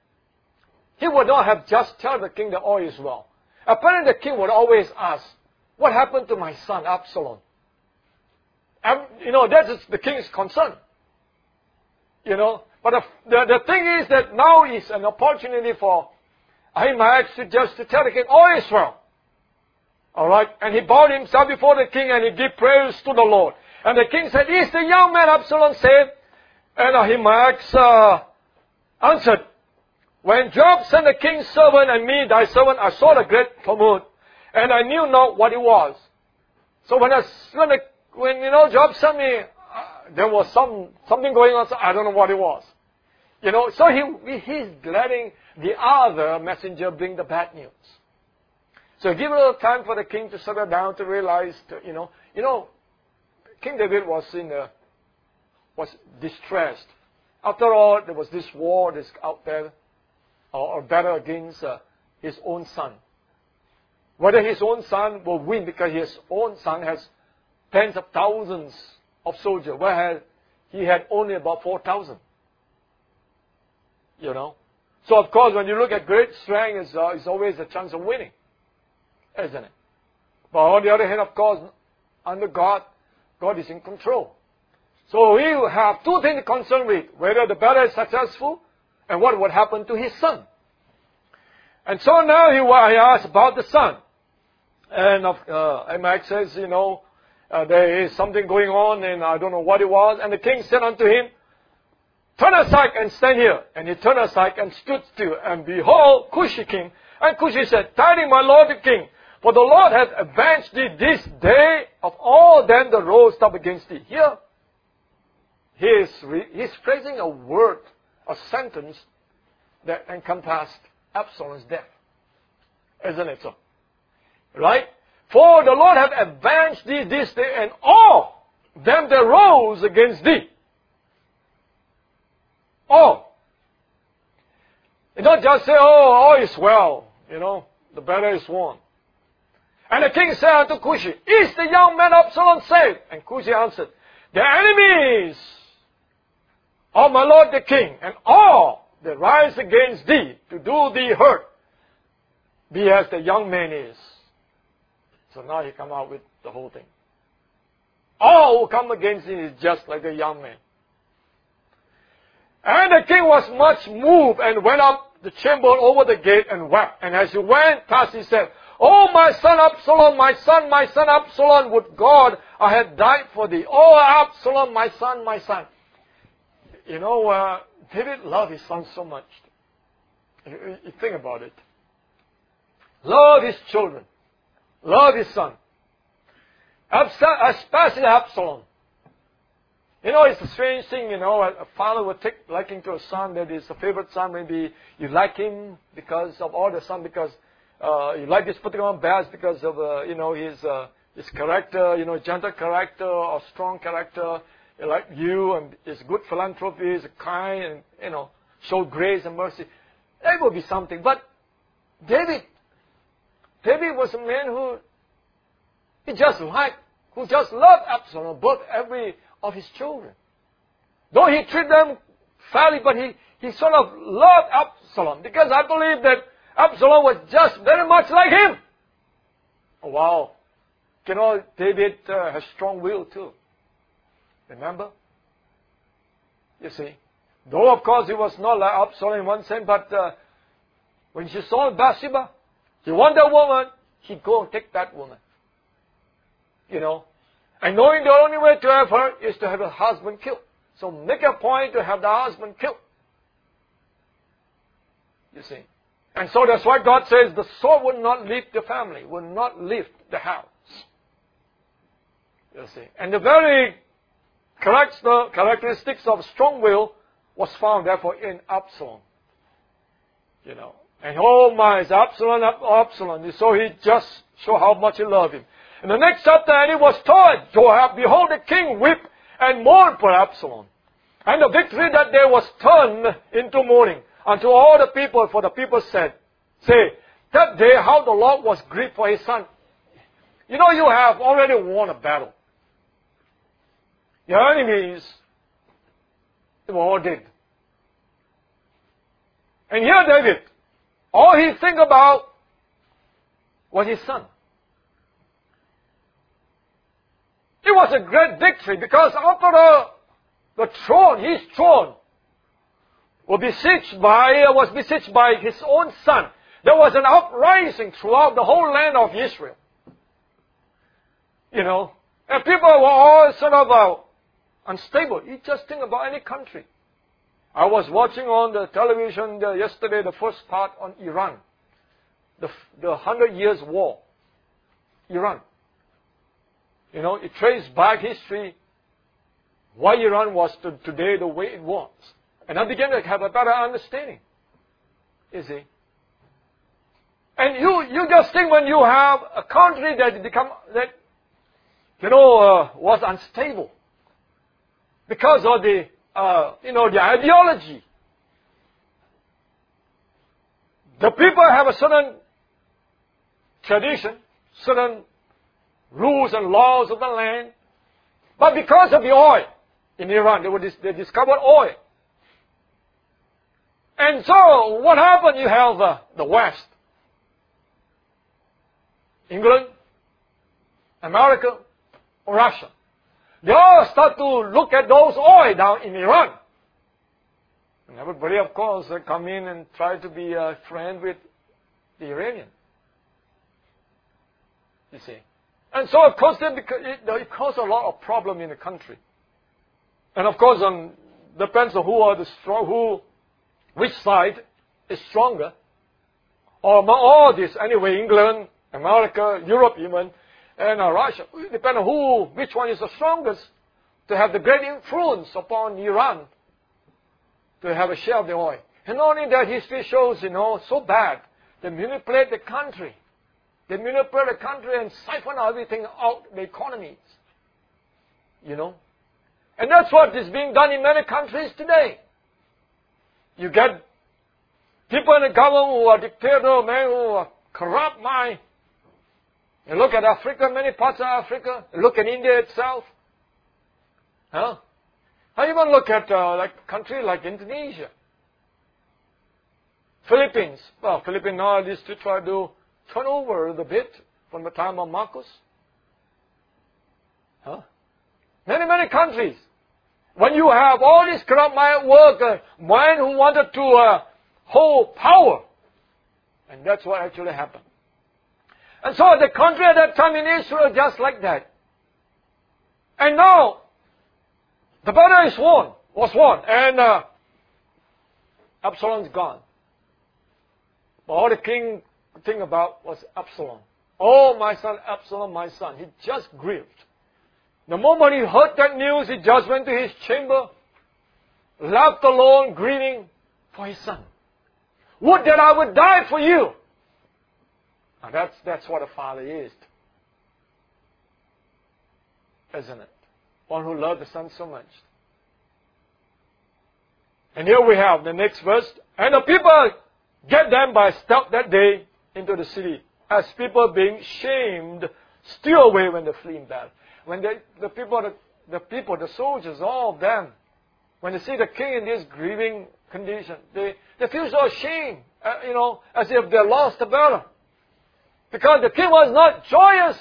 he would not have just tell the king that all is well. Apparently the king would always ask, what happened to my son Absalom? And, you know, that is the king's concern. You know, but the, the, the thing is that now is an opportunity for Ahimaaz to just to tell the king, all is well. All right, and he bowed himself before the king, and he gave praise to the Lord. And the king said, is the young man Absalom saved? And Ahimaaz uh, answered, when Joab sent the king's servant and me, thy servant, I saw the great tumult, and I knew not what it was. So when I, when, the, when you know Joab sent me, uh, there was some something going on. So I don't know what it was. You know, so he he's letting the other messenger bring the bad news. So give a little time for the king to settle down, to realize, to, you know, you know, King David was in a, was distressed. After all, there was this war that's out there, or, or battle against uh, his own son. Whether his own son will win, because his own son has tens of thousands of soldiers, whereas he had only about four thousand. You know, so of course, when you look at great strength, it's, uh, it's always a chance of winning, isn't it? But on the other hand, of course, under God, God is in control. So we have two things to concern with: whether the battle is successful, and what would happen to his son. And so now he, he asked about the son. And uh, Ahimaaz says, you know, uh, there is something going on, and I don't know what it was. And the king said unto him, turn aside and stand here. And he turned aside and stood still. And behold, Cushi came. And Cushi said, tidings, my lord the king, for the Lord hath avenged thee this day of all them that rose up against thee. Here, he is re- he's phrasing a word, a sentence that encompassed Absalom's death. Isn't it so? Right? For the Lord hath avenged thee this day, and all them that rose against thee. All. You don't just say, oh, all is well. You know, the battle is won. And the king said unto Cushi, is the young man Absalom saved? And Cushi answered, the enemies of my lord the king, and all that rise against thee to do thee hurt, be as the young man is. So now he come out with the whole thing. All who come against him is just like the young man. And the king was much moved and went up the chamber over the gate and wept. And as he went past, he said, oh, my son Absalom, my son, my son Absalom, would God I had died for thee. Oh, Absalom, my son, my son. You know, uh, David loved his son so much. You, you think about it. Love his children. Love his son. Especially Absalom. You know, it's a strange thing, you know, a father would take liking to a son that is a favorite son. Maybe you like him because of all the son, because uh, you like this particular one best because of, uh, you know, his uh, his character, you know, gentle character or strong character, like you, and his good philanthropy, is kind, and, you know, show grace and mercy. That would be something. But David, David was a man who, he just liked, who just loved Absalom above every of his children. Though he treated them fairly, but he, he sort of loved Absalom, because I believe that Absalom was just very much like him. Oh, wow. You know, David uh, has strong will too. Remember? You see. Though, of course, he was not like Absalom in one sense, but uh, when she saw Bathsheba, he wanted a woman, he'd go and take that woman. You know. And knowing the only way to have her is to have her husband killed. So make a point to have the husband killed. You see. And so that's why God says the sword will not leave the family, will not leave the house. You see. And the very characteristics of strong will was found therefore in Absalom. You know. And oh my, it's Absalom, Absalom. So he just showed how much he loved him. In the next chapter, and it was told Joab, behold, the king wept and mourned for Absalom. And the victory that day was turned into mourning unto all the people, for the people said, say, that day how the Lord was grieved for his son. You know, you have already won a battle. Your enemies, they were all dead. And here David, all he think about was his son. It was a great victory, because after the, the throne, his throne, was besieged by, was besieged by his own son. There was an uprising throughout the whole land of Israel. You know, and people were all sort of uh, unstable. You just think about any country. I was watching on the television uh, yesterday the first part on Iran, the the Hundred Years' War, Iran. You know, it traced back history, why Iran was to today the way it was. And I began to have a better understanding. You see. And you, you just think when you have a country that become, that, you know, uh, was unstable because of the, uh, you know, the ideology. The people have a certain tradition, certain rules and laws of the land. But because of the oil in Iran, they, were dis- they discovered oil. And so what happened? You have uh, the West. England, America, or Russia. They all start to look at those oil down in Iran. And everybody, of course, uh, come in and try to be a friend with the Iranian. You see. And so, of course, it, it caused a lot of problem in the country. And of course, on depends on who are the strong, who, which side is stronger. Or among all this, anyway, England, America, Europe even, and uh, Russia. It depends on who, which one is the strongest. to have the great influence upon Iran to have a share of the oil. And not only that, history shows, you know, so bad. They manipulate the country. They manipulate the country and siphon everything out, the economies. You know. And that's what is being done in many countries today. You get people in the government who are dictators, men who are corrupt mind. You look at Africa, many parts of Africa. You look at India itself. Huh? I even look at uh, like a country like Indonesia. Philippines. Well, Philippines now is to try to turn over the bit from the time of Marcos. Huh? Many, many countries. When you have all these corrupt mind work, uh, men who wanted to uh, hold power. And that's what actually happened. And so the country at that time in Israel just like that. And now, the battle is won, was won, and uh, Absalom's gone. But all the king could think about was Absalom. Oh, my son, Absalom, my son. He just grieved. The moment he heard that news, he just went to his chamber, left alone, grieving for his son. Would that I would die for you. Now that's, that's what a father is. Isn't it? One who loved the son so much. And here we have the next verse. And the people get them by stealth that day into the city, as people being shamed steal away when they flee in battle. When they, the people, the, the people, the soldiers, all of them, when they see the king in this grieving condition, they, they feel so ashamed, uh, you know, as if they lost the battle. Because the king was not joyous.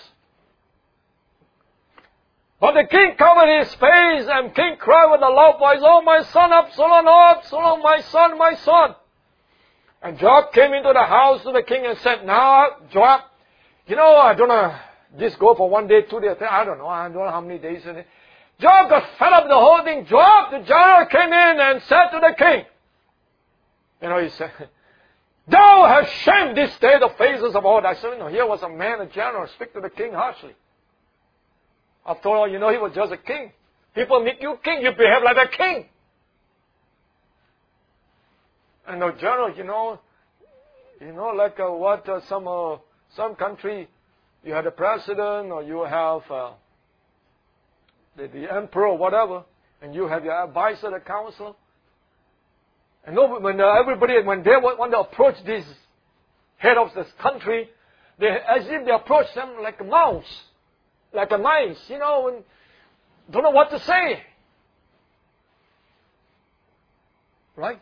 But the king covered his face, and king cried with a loud voice, "Oh, my son Absalom, oh, Absalom, my son, my son." And Joab came into the house to the king and said, "Now, Joab, you know, I don't know, this go for one day, two days, I don't know, I don't know how many days." Joab got fed up with the whole thing. Joab, the general, came in and said to the king, you know, he said, "Thou hast shamed this day the faces of all thy servants." Here was a man, a general, speak to the king harshly. After all, you know, he was just a king. People make you king, you behave like a king. And the general, you know, you know, like uh, what uh, some uh, some country, you have the president or you have uh, the, the emperor or whatever, and you have your advisor, the counselor. And when uh, everybody, when they want to approach this head of this country, they as if they approach them like a mouse. Like a mice, you know, and don't know what to say. Right?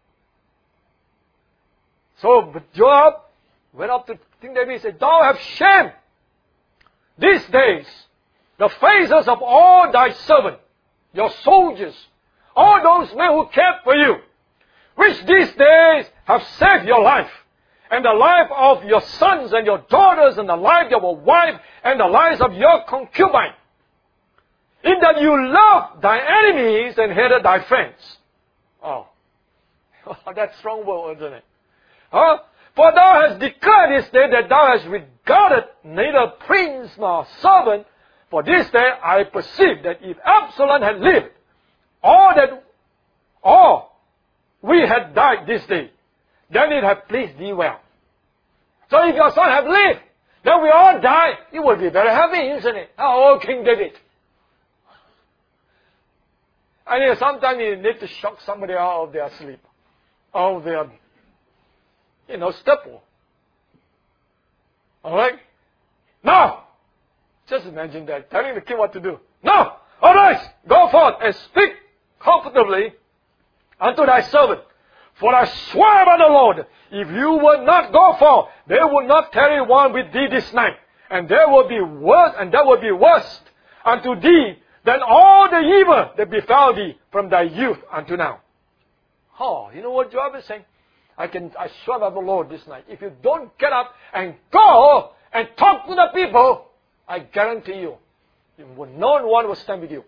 So, but Joab went up to King David and said, "Thou hast shamed these days the faces of all thy servants, your soldiers, all those men who cared for you, which these days have saved your life, and the life of your sons and your daughters, and the life of your wife, and the lives of your concubine, in that you loved thy enemies and hated thy friends." Oh, that's strong word, isn't it? Huh? "For thou hast declared this day that thou hast regarded neither prince nor servant. For this day I perceive that if Absalom had lived, all that, all we had died this day, then it had pleased thee well. So if your son had lived, then we all die. You would be very happy, isn't it? Oh, King David." And you know, sometimes you need to shock somebody out of their sleep, out of their, you know, stupor. All right? Now, just imagine that, telling the king what to do. "Now, arise, go forth and speak comfortably unto thy servant. For I swear by the Lord, if you will not go forth, they will not tarry one with thee this night. And there will be worse, and there will be worse unto thee than all the evil that befell thee from thy youth unto now." Oh, you know what Joab is saying? I can, I swear by the Lord this night, if you don't get up and go and talk to the people, I guarantee you, you will, no one will stand with you.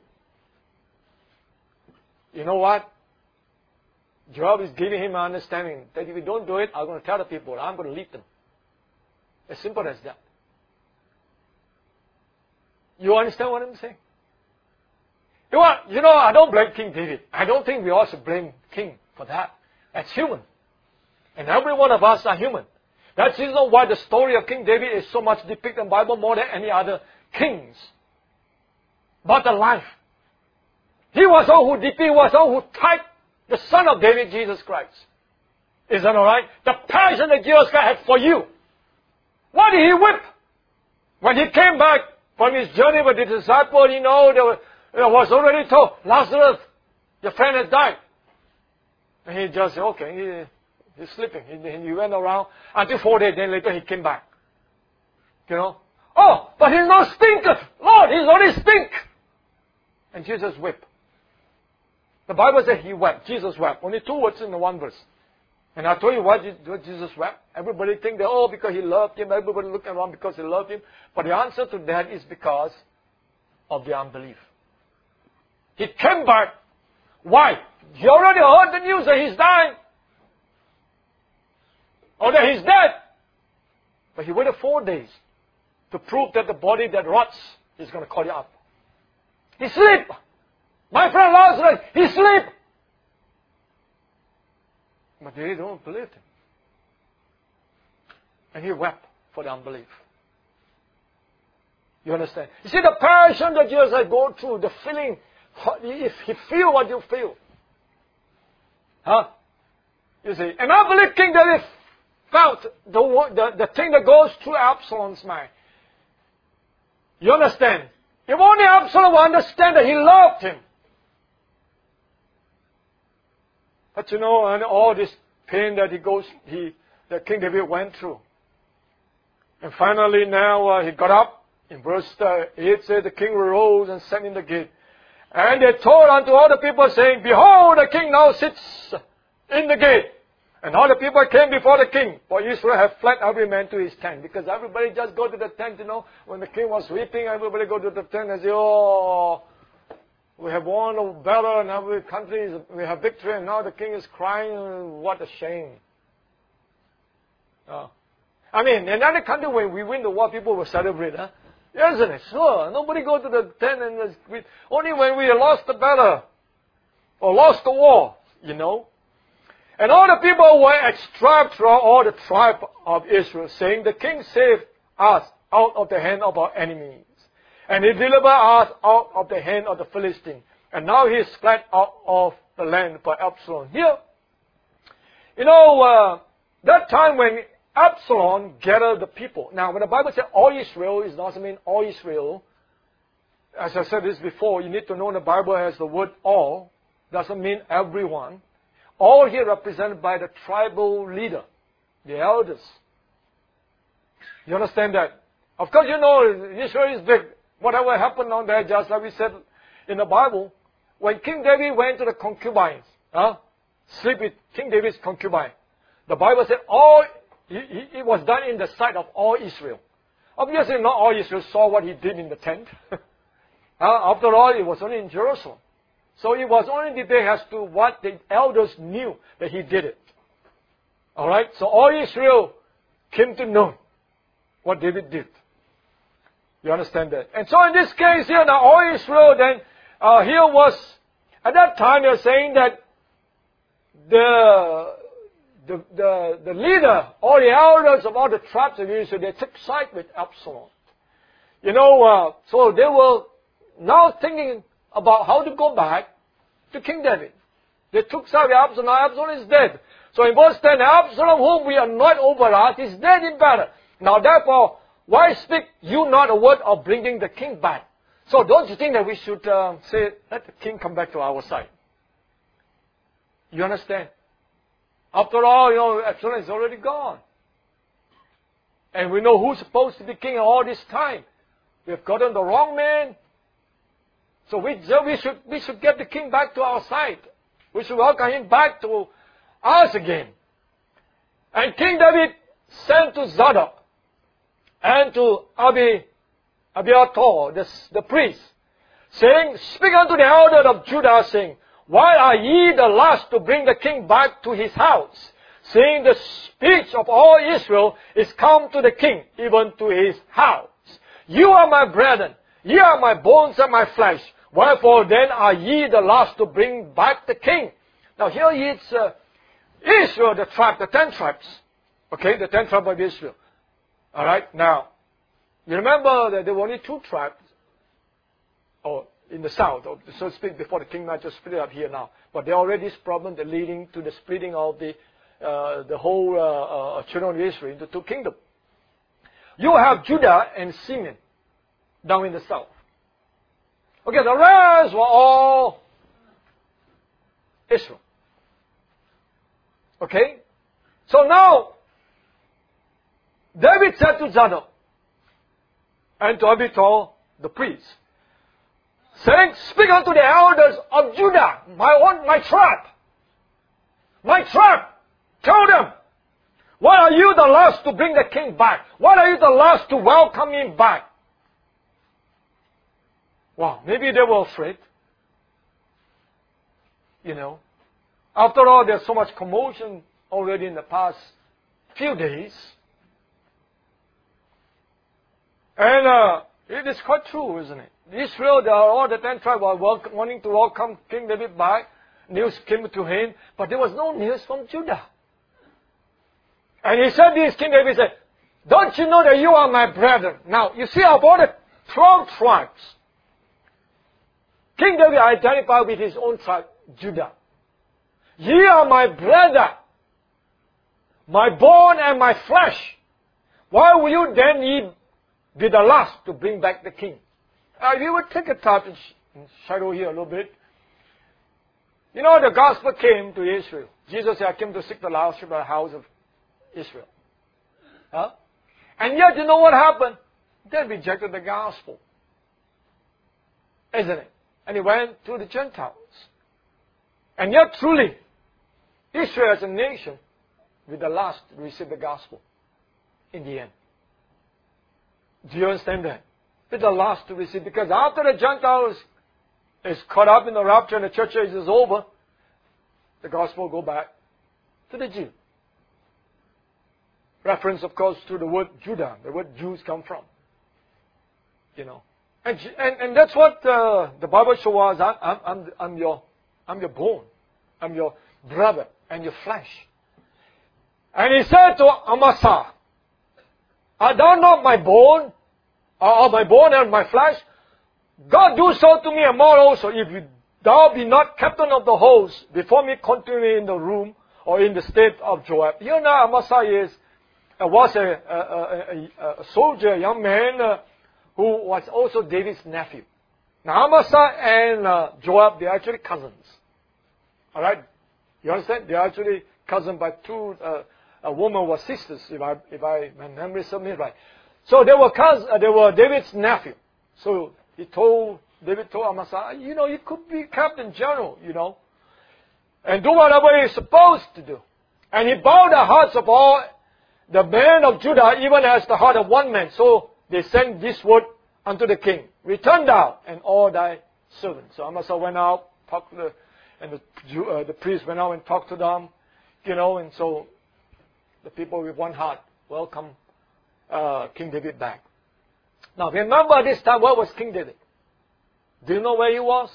You know what? Joab is giving him an understanding that if you don't do it, I'm going to tell the people, I'm going to lead them. As simple as that. You understand what I'm saying? You know, you know, I don't blame King David. I don't think we all should blame King for that. That's human. And every one of us are human. That's the reason why the story of King David is so much depicted in the Bible more than any other kings. But the life. He was all who depicted, he was all who typed the Son of David, Jesus Christ. Is that alright? The passion that Jesus Christ had for you. Why did he whip? When he came back from his journey with the disciples, you know, there was, there was already told, Lazarus, your friend has died. And he just said, okay, he, he's sleeping. He, he went around until four days, then later he came back. You know? Oh, but he's not stinketh. Lord, he's only stink. And Jesus wept. The Bible says he wept. Jesus wept. Only two words in the one verse. And I told you why Jesus wept. Everybody think that, oh, because he loved him. Everybody looking around because he loved him. But the answer to that is because of the unbelief. He came back. Why? He already heard the news that he's dying. Or that he's dead. But he waited four days to prove that the body that rots is going to call you up. He sleep. My friend Lazarus, he sleep. But they don't believe him. And he wept for the unbelief. You understand? You see the passion that Jesus had gone through, the feeling, if he feel what you feel. Huh? You see, and I believe King David felt the, the, the thing that goes through Absalom's mind. You understand? If only Absalom would understand that he loved him. But you know, and all this pain that he goes, he, that King David went through. And finally now uh, he got up. In verse uh, eight said the king arose and sat in the gate. And they told unto all the people saying, behold, the king now sits in the gate. And all the people came before the king. For Israel had fled every man to his tent. Because everybody just go to the tent, you know. When the king was weeping, everybody go to the tent and say, oh, we have won a battle and every country is, we have victory. And now the king is crying. What a shame. Uh, I mean, in other country, when we win the war, people will celebrate. Huh? Isn't it? Sure. Nobody go to the tent and we, only when we lost the battle or lost the war, you know. And all the people were extract throughout all the tribe of Israel, saying, the king saved us out of the hand of our enemies. And he delivered us out of the hand of the Philistines. And now he is fled out of the land by Absalom. Here, you know, uh, that time when Absalom gathered the people. Now, when the Bible says all Israel, it doesn't mean all Israel. As I said this before, you need to know the Bible has the word all. Doesn't mean everyone. All here represented by the tribal leader, the elders. You understand that? Of course, you know, Israel is big. Whatever happened on there, just like we said in the Bible, when King David went to the concubines, huh, sleep with King David's concubine, the Bible said all, it was done in the sight of all Israel. Obviously, not all Israel saw what he did in the tent. uh, after all, it was only in Jerusalem. So it was only debate as to what the elders knew that he did it. Alright? So all Israel came to know what David did. You understand that? And so in this case here, now all Israel then, uh, here was, at that time they're saying that the, the, the, the leader, all the elders of all the tribes of Israel, they took side with Absalom. You know, uh, so they were now thinking about how to go back to King David. They took side with Absalom. Now Absalom is dead. So in verse ten, Absalom, whom we anoint over us, is dead in battle. Now therefore, why speak you not a word of bringing the king back? So don't you think that we should uh, say, let the king come back to our side? You understand? After all, you know, Absalom is already gone. And we know who's supposed to be king all this time. We've gotten the wrong man. So we, so we should we should get the king back to our side. We should welcome him back to us again. And King David sent to Zadok and to Abi, Abiathar, the, the priest, saying, speak unto the elder of Judah, saying, why are ye the last to bring the king back to his house? Saying the speech of all Israel is come to the king, even to his house. You are my brethren. Ye are my bones and my flesh. Wherefore then are ye the last to bring back the king? Now here it's uh, Israel, the tribe, the ten tribes. Okay, the ten tribes of Israel. All right, now, you remember that there were only two tribes, or in the south, or so to speak, before the kingdom just split up here now. But there are already this problem that leading to the splitting of the uh, the whole uh, uh, children of Israel into two kingdoms. You have Judah and Simeon down in the south. Okay, the rest were all Israel. Okay? So now, David said to Zadok and to Abiathar, the priest, saying, speak unto the elders of Judah, my own, my tribe. My tribe. Tell them, why are you the last to bring the king back? Why are you the last to welcome him back? Wow, maybe they were afraid. You know. After all, there's so much commotion already in the past few days. And uh, it is quite true, isn't it? Israel, there are all the ten tribes were wanting to welcome King David back. News came to him, but there was no news from Judah. And he said this, King David said, don't you know that you are my brethren? Now, you see, of all the twelve tribes, King David identified with his own tribe, Judah. Ye are my brother, my bone and my flesh. Why will you then ye be the last to bring back the king? Uh, if you would take a touch and, sh- and shadow here a little bit. You know, the gospel came to Israel. Jesus said, I came to seek the lost sheep of the house of Israel. Huh? And yet, you know what happened? They rejected the gospel. Isn't it? And he went to the Gentiles. And yet, truly, Israel as a nation will be the last to receive the gospel in the end. Do you understand that? They're the last to receive, because after the Gentiles is caught up in the rapture and the church age is over, the gospel will go back to the Jew. Reference, of course, to the word Judah, the word Jews come from. You know. And, and, and that's what uh, the Bible shows us. I'm, I'm, I'm, your, I'm your bone. I'm your brother and your flesh. And he said to Amasa, art thou not my bone, or my bone and my flesh? God do so to me and more also, if you, thou be not captain of the host, before me continually in the room, or in the state of Joab. You know, Amasa is, uh, was a, a, a, a soldier, a young man, uh, who was also David's nephew. Now, Amasa and uh, Joab, they are actually cousins. Alright? You understand? They are actually cousins by two, uh, a woman was sisters, if I, if I, my memory serves me right. So they were cousins, uh, they were David's nephew. So he told, David told Amasa, you know, you could be captain general, you know, and do whatever you're supposed to do. And he bowed the hearts of all the men of Judah, even as the heart of one man. So they sent this word unto the king, return thou and all thy servants. So Amasa went out, talked to the, and the, Jew, uh, the priest went out and talked to them, you know, and so the people with one heart welcome uh, King David back. Now remember this time, where was King David? Do you know where he was?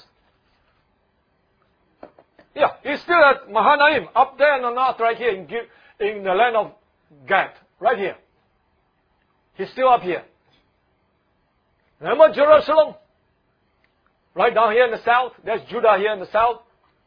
Yeah, he's still at Mahanaim, up there in the north, right here in, in the land of Gad, right here. He's still up here. Remember Jerusalem? Right down here in the south. There's Judah here in the south.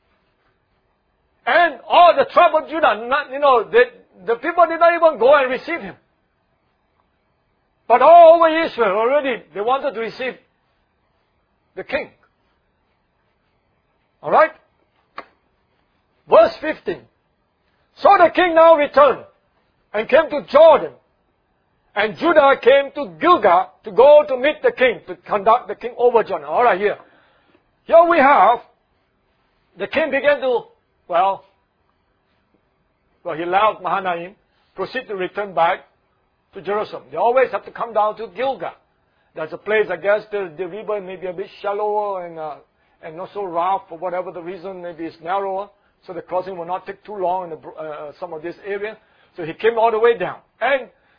And all the tribe of Judah, not, you know, they, the people did not even go and receive him. But all over Israel already, they wanted to receive the king. Alright? Verse fifteen. So the king now returned and came to Jordan. And Judah came to Gilgal to go to meet the king, to conduct the king over Jordan. Alright, here. Here we have, the king began to, well, well, he left Mahanaim, proceed to return back to Jerusalem. They always have to come down to Gilgal. That's a place, I guess, the, the river may be a bit shallower and, uh, and not so rough for whatever the reason, maybe it's narrower, so the crossing will not take too long in the, uh, some of this area. So he came all the way down. And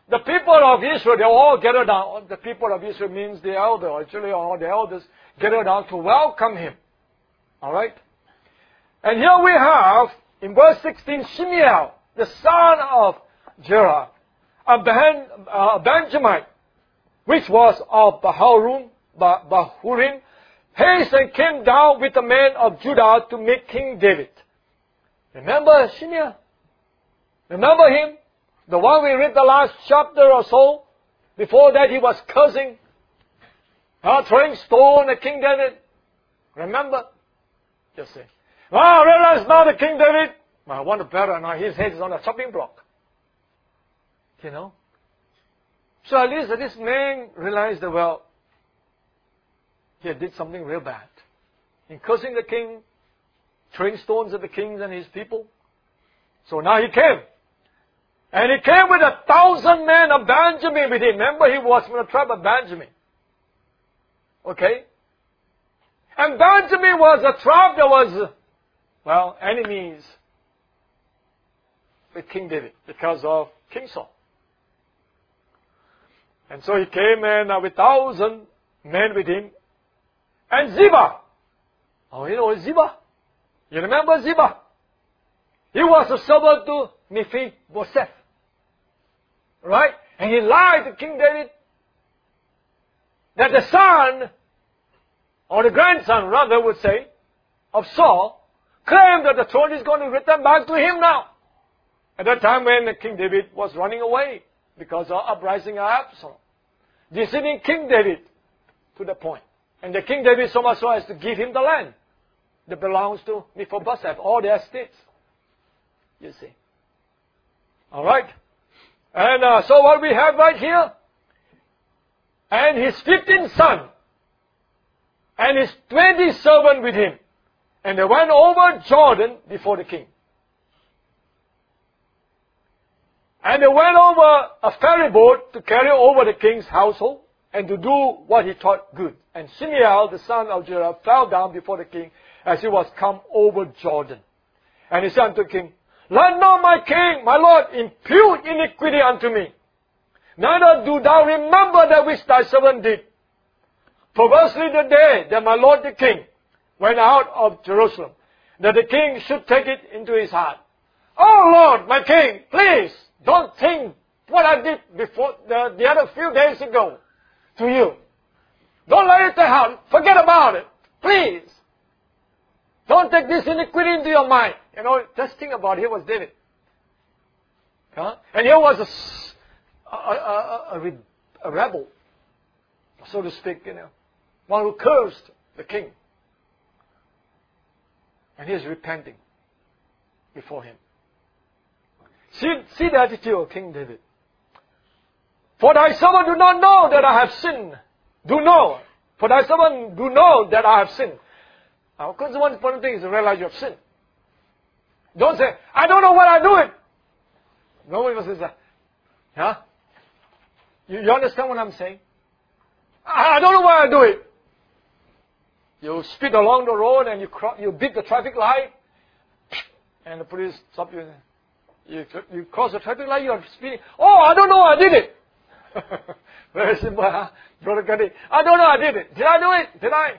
the people of Israel, they all gathered down. The people of Israel means the elder, actually all the elders gathered down to welcome him. Alright? And here we have, in verse sixteen, Shimei, the son of Gera, a, ben, a Benjamite, which was of Bahurim, Bahurim, hastened and came down with the men of Judah to meet King David. Remember Shimei? Remember him? The one we read the last chapter or so. Before that he was cursing, uh, throwing stone at King David. Remember? Just say, well, I realize now the King David, I want to better now his head is on a chopping block. You know? So at least this man realized that, well, he did something real bad. In cursing the king, throwing stones at the kings and his people. So now he came. And he came with a thousand men of Benjamin with him. Remember, he was from the tribe of Benjamin. Okay? And Benjamin was a tribe that was, well, enemies with King David because of King Saul. And so he came and uh, with thousand men with him. And Ziba. Oh, you know Ziba? You remember Ziba? He was a servant to Mephibosheth. Right? And he lied to King David that the son, or the grandson rather would say, of Saul, claimed that the throne is going to return back to him now. At that time when King David was running away because of uprising of Absalom. Deceiving King David to the point. And the King David so much so as to give him the land that belongs to Mephibosheth, all their estates. You see. Alright? And uh, so what we have right here, and his fifteenth son, and his twenty servants with him, and they went over Jordan before the king. And they went over a ferry boat to carry over the king's household, and to do what he thought good. And Shimei, the son of Gera, fell down before the king as he was come over Jordan. And he said unto the king, let not my king, my lord, impute iniquity unto me. Neither do thou remember that which thy servant did. Perversely the day that my lord the king went out of Jerusalem, that the king should take it into his heart. Oh Lord, my king, please, don't think what I did before the, the other few days ago to you. Don't let it to heart. Forget about it. Please. Don't take this iniquity into your mind. You know, just think about it. Here was David. Huh? And here was a, a, a, a, a rebel, so to speak, you know. One who cursed the king. And he is repenting before him. See, see the attitude of King David. For thy servant do not know that I have sinned. Do know. For thy servant do know that I have sinned. Now, of course, the one important thing is to realize you have sinned. Don't say, I don't know what I do it. Nobody will say that. Huh? You, you understand what I'm saying? I, I don't know why I do it. You speed along the road and you cro- you beat the traffic light, and the police stop you. You, you cross the traffic light, you're speeding. Oh, I don't know I did it. Very simple, huh? Brother Gandhi. I don't know I did it. Did I do it? Did I?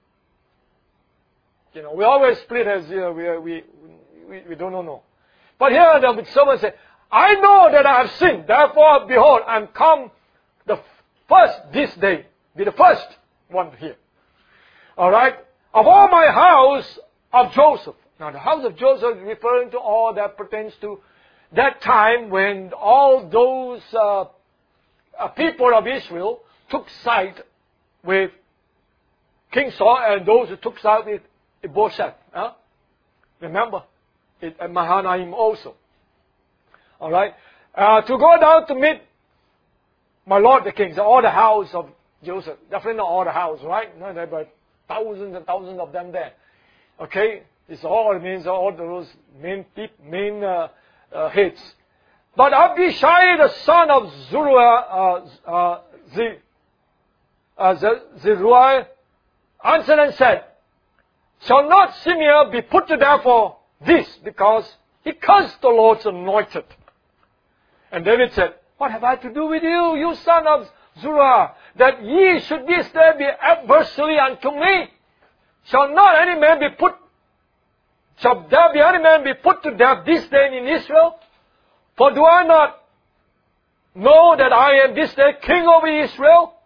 You know, we always split as you know, we, we, we, we don't know. No. But here the servant said, I know that I have sinned. Therefore, behold, I am come the first this day. Be the first one here. Alright? Of all my house of Joseph. Now, the house of Joseph is referring to all that pertains to that time when all those uh, uh, people of Israel took side with King Saul and those who took side with Mephibosheth. Huh? Remember? It, and Mahanaim also. Alright? Uh, to go down to meet my lord the king. So all the house of Joseph. Definitely not all the house, right? No, there were thousands and thousands of them there. Okay? It's all, it means all those main, main uh, uh, heads. But Abishai, the son of Zeruiah, uh, uh, Z, uh, Zeruiah, answered and said, shall not Shimei be put to death for this, because he cursed the Lord's anointed? And David said, What have I to do with you, you son of Zeruiah, that ye should this day be adversely unto me? Shall not any man be put, shall there be any man be put to death this day in Israel? For do I not know that I am this day king over Israel?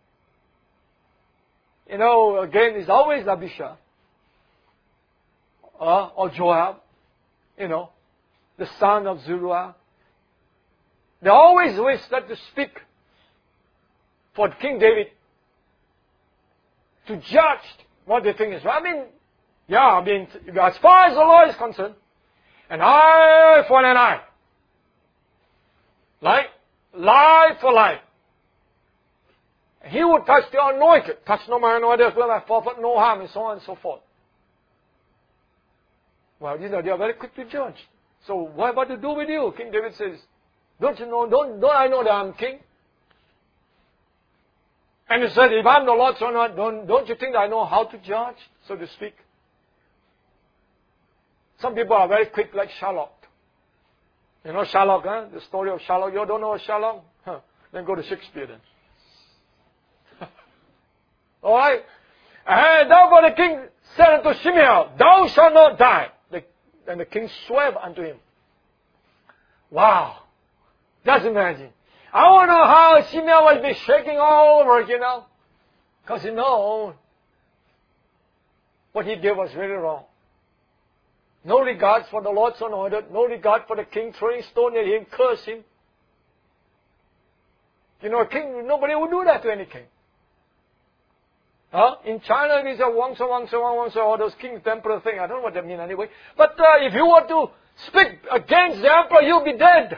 You know, again, it's always Abishai. Uh, or Joab. You know, the son of Zeruiah. They always wish that to speak for King David to judge what they think is right. I mean, yeah, I mean, as far as the law is concerned, an eye for an eye. Like, lie for lie. He would touch the anointed, touch no man, no others, will have forfeit no harm, and so on and so forth. Well, you know, they are very quick to judge. So, what about to do with you? King David says, don't you know, don't, don't I know that I'm king? And he said, if I'm the Lord's son, don't, don't you think that I know how to judge, so to speak? Some people are very quick like Sherlock. You know Sherlock, huh? The story of Sherlock. You don't know Sherlock? Huh. Then go to Shakespeare then. Alright? And therefore the king said unto Shimei, thou shalt not die. The, and the king swore unto him. Wow. Just imagine. I want to know how Shimei will be shaking all over, you know. Because he knows what he did was really wrong. No regards for the Lord's anointed, no regard for the king throwing stone at him, curse him. You know, a king, nobody would do that to any king. Huh? In China, these are Wang Sha, Wang Sha, Wang Sha, all those king's emperor thing. I don't know what that means anyway. But uh, if you were to speak against the emperor, you'll be dead.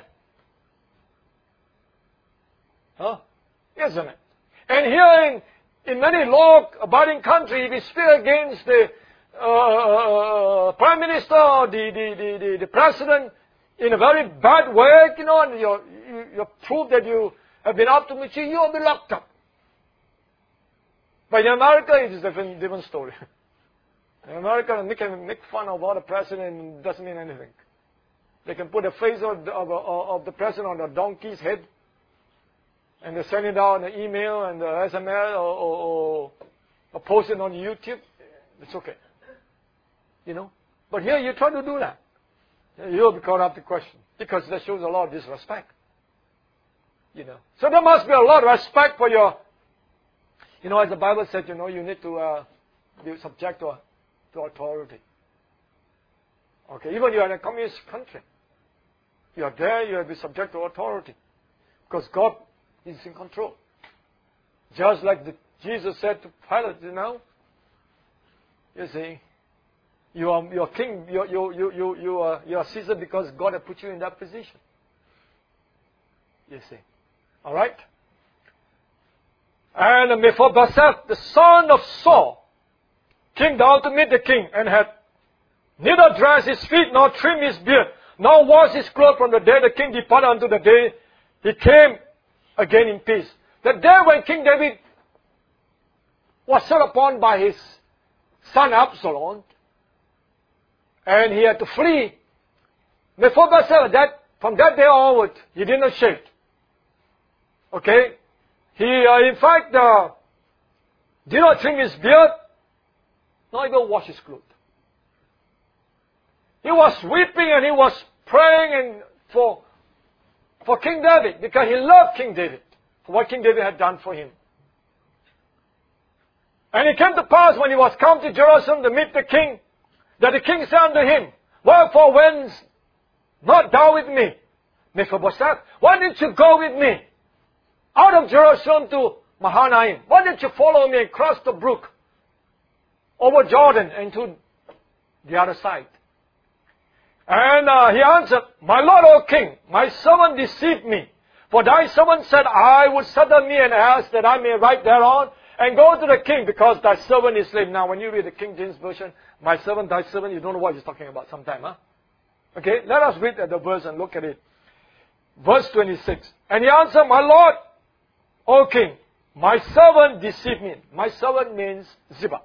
Huh? Isn't it? And here in, in many law-abiding countries, if you speak against the uh, prime minister or the, the, the, the, the president in a very bad way, you know, and you you prove that you have been up to mischief, you will be locked up. But in America, it is a different, different story. In America, they can make fun of all the president, doesn't mean anything. They can put a face of the, of, of the president on the donkey's head, and they send it out in the email and the S M S or, or, or post it on YouTube. It's okay. You know? But here you try to do that. You'll be caught up to question. Because that shows a lot of disrespect. You know? So there must be a lot of respect for your, you know, as the Bible said, you know, you need to uh, be subject to, to authority. Okay? Even you are in a communist country. You are there, you have to be subject to authority. Because God is in control. Just like the, Jesus said to Pilate, you know, you see, you are you're king, you you you you you are you are Caesar because God has put you in that position. You see, all right. And Mephibosheth, the son of Saul, came down to meet the king and had neither dressed his feet nor trimmed his beard, nor washed his clothes from the day the king departed unto the day he came again in peace. The day when King David was set upon by his son Absalom, and he had to flee, Mephibosheth, that from that day onward, he did not shave. Okay, he uh, in fact uh, did not trim his beard, nor even wash his clothes. He was weeping and he was praying and for for King David because he loved King David for what King David had done for him. And it came to pass when he was come to Jerusalem to meet the king, that the king said unto him, wherefore went not thou with me, Mephibosheth? Why didn't you go with me out of Jerusalem to Mahanaim? Why didn't you follow me and cross the brook over Jordan and to the other side? And uh, he answered, my lord, O king, my servant deceived me. For thy servant said, I would settle me an ass that I may write thereon, and go to the king, because thy servant is slave. Now, when you read the King James Version, my servant, thy servant, you don't know what he's talking about sometime, huh? Okay, let us read at the verse and look at it. Verse twenty-six. And he answered, my lord, O king, my servant deceived me. My servant means Ziba.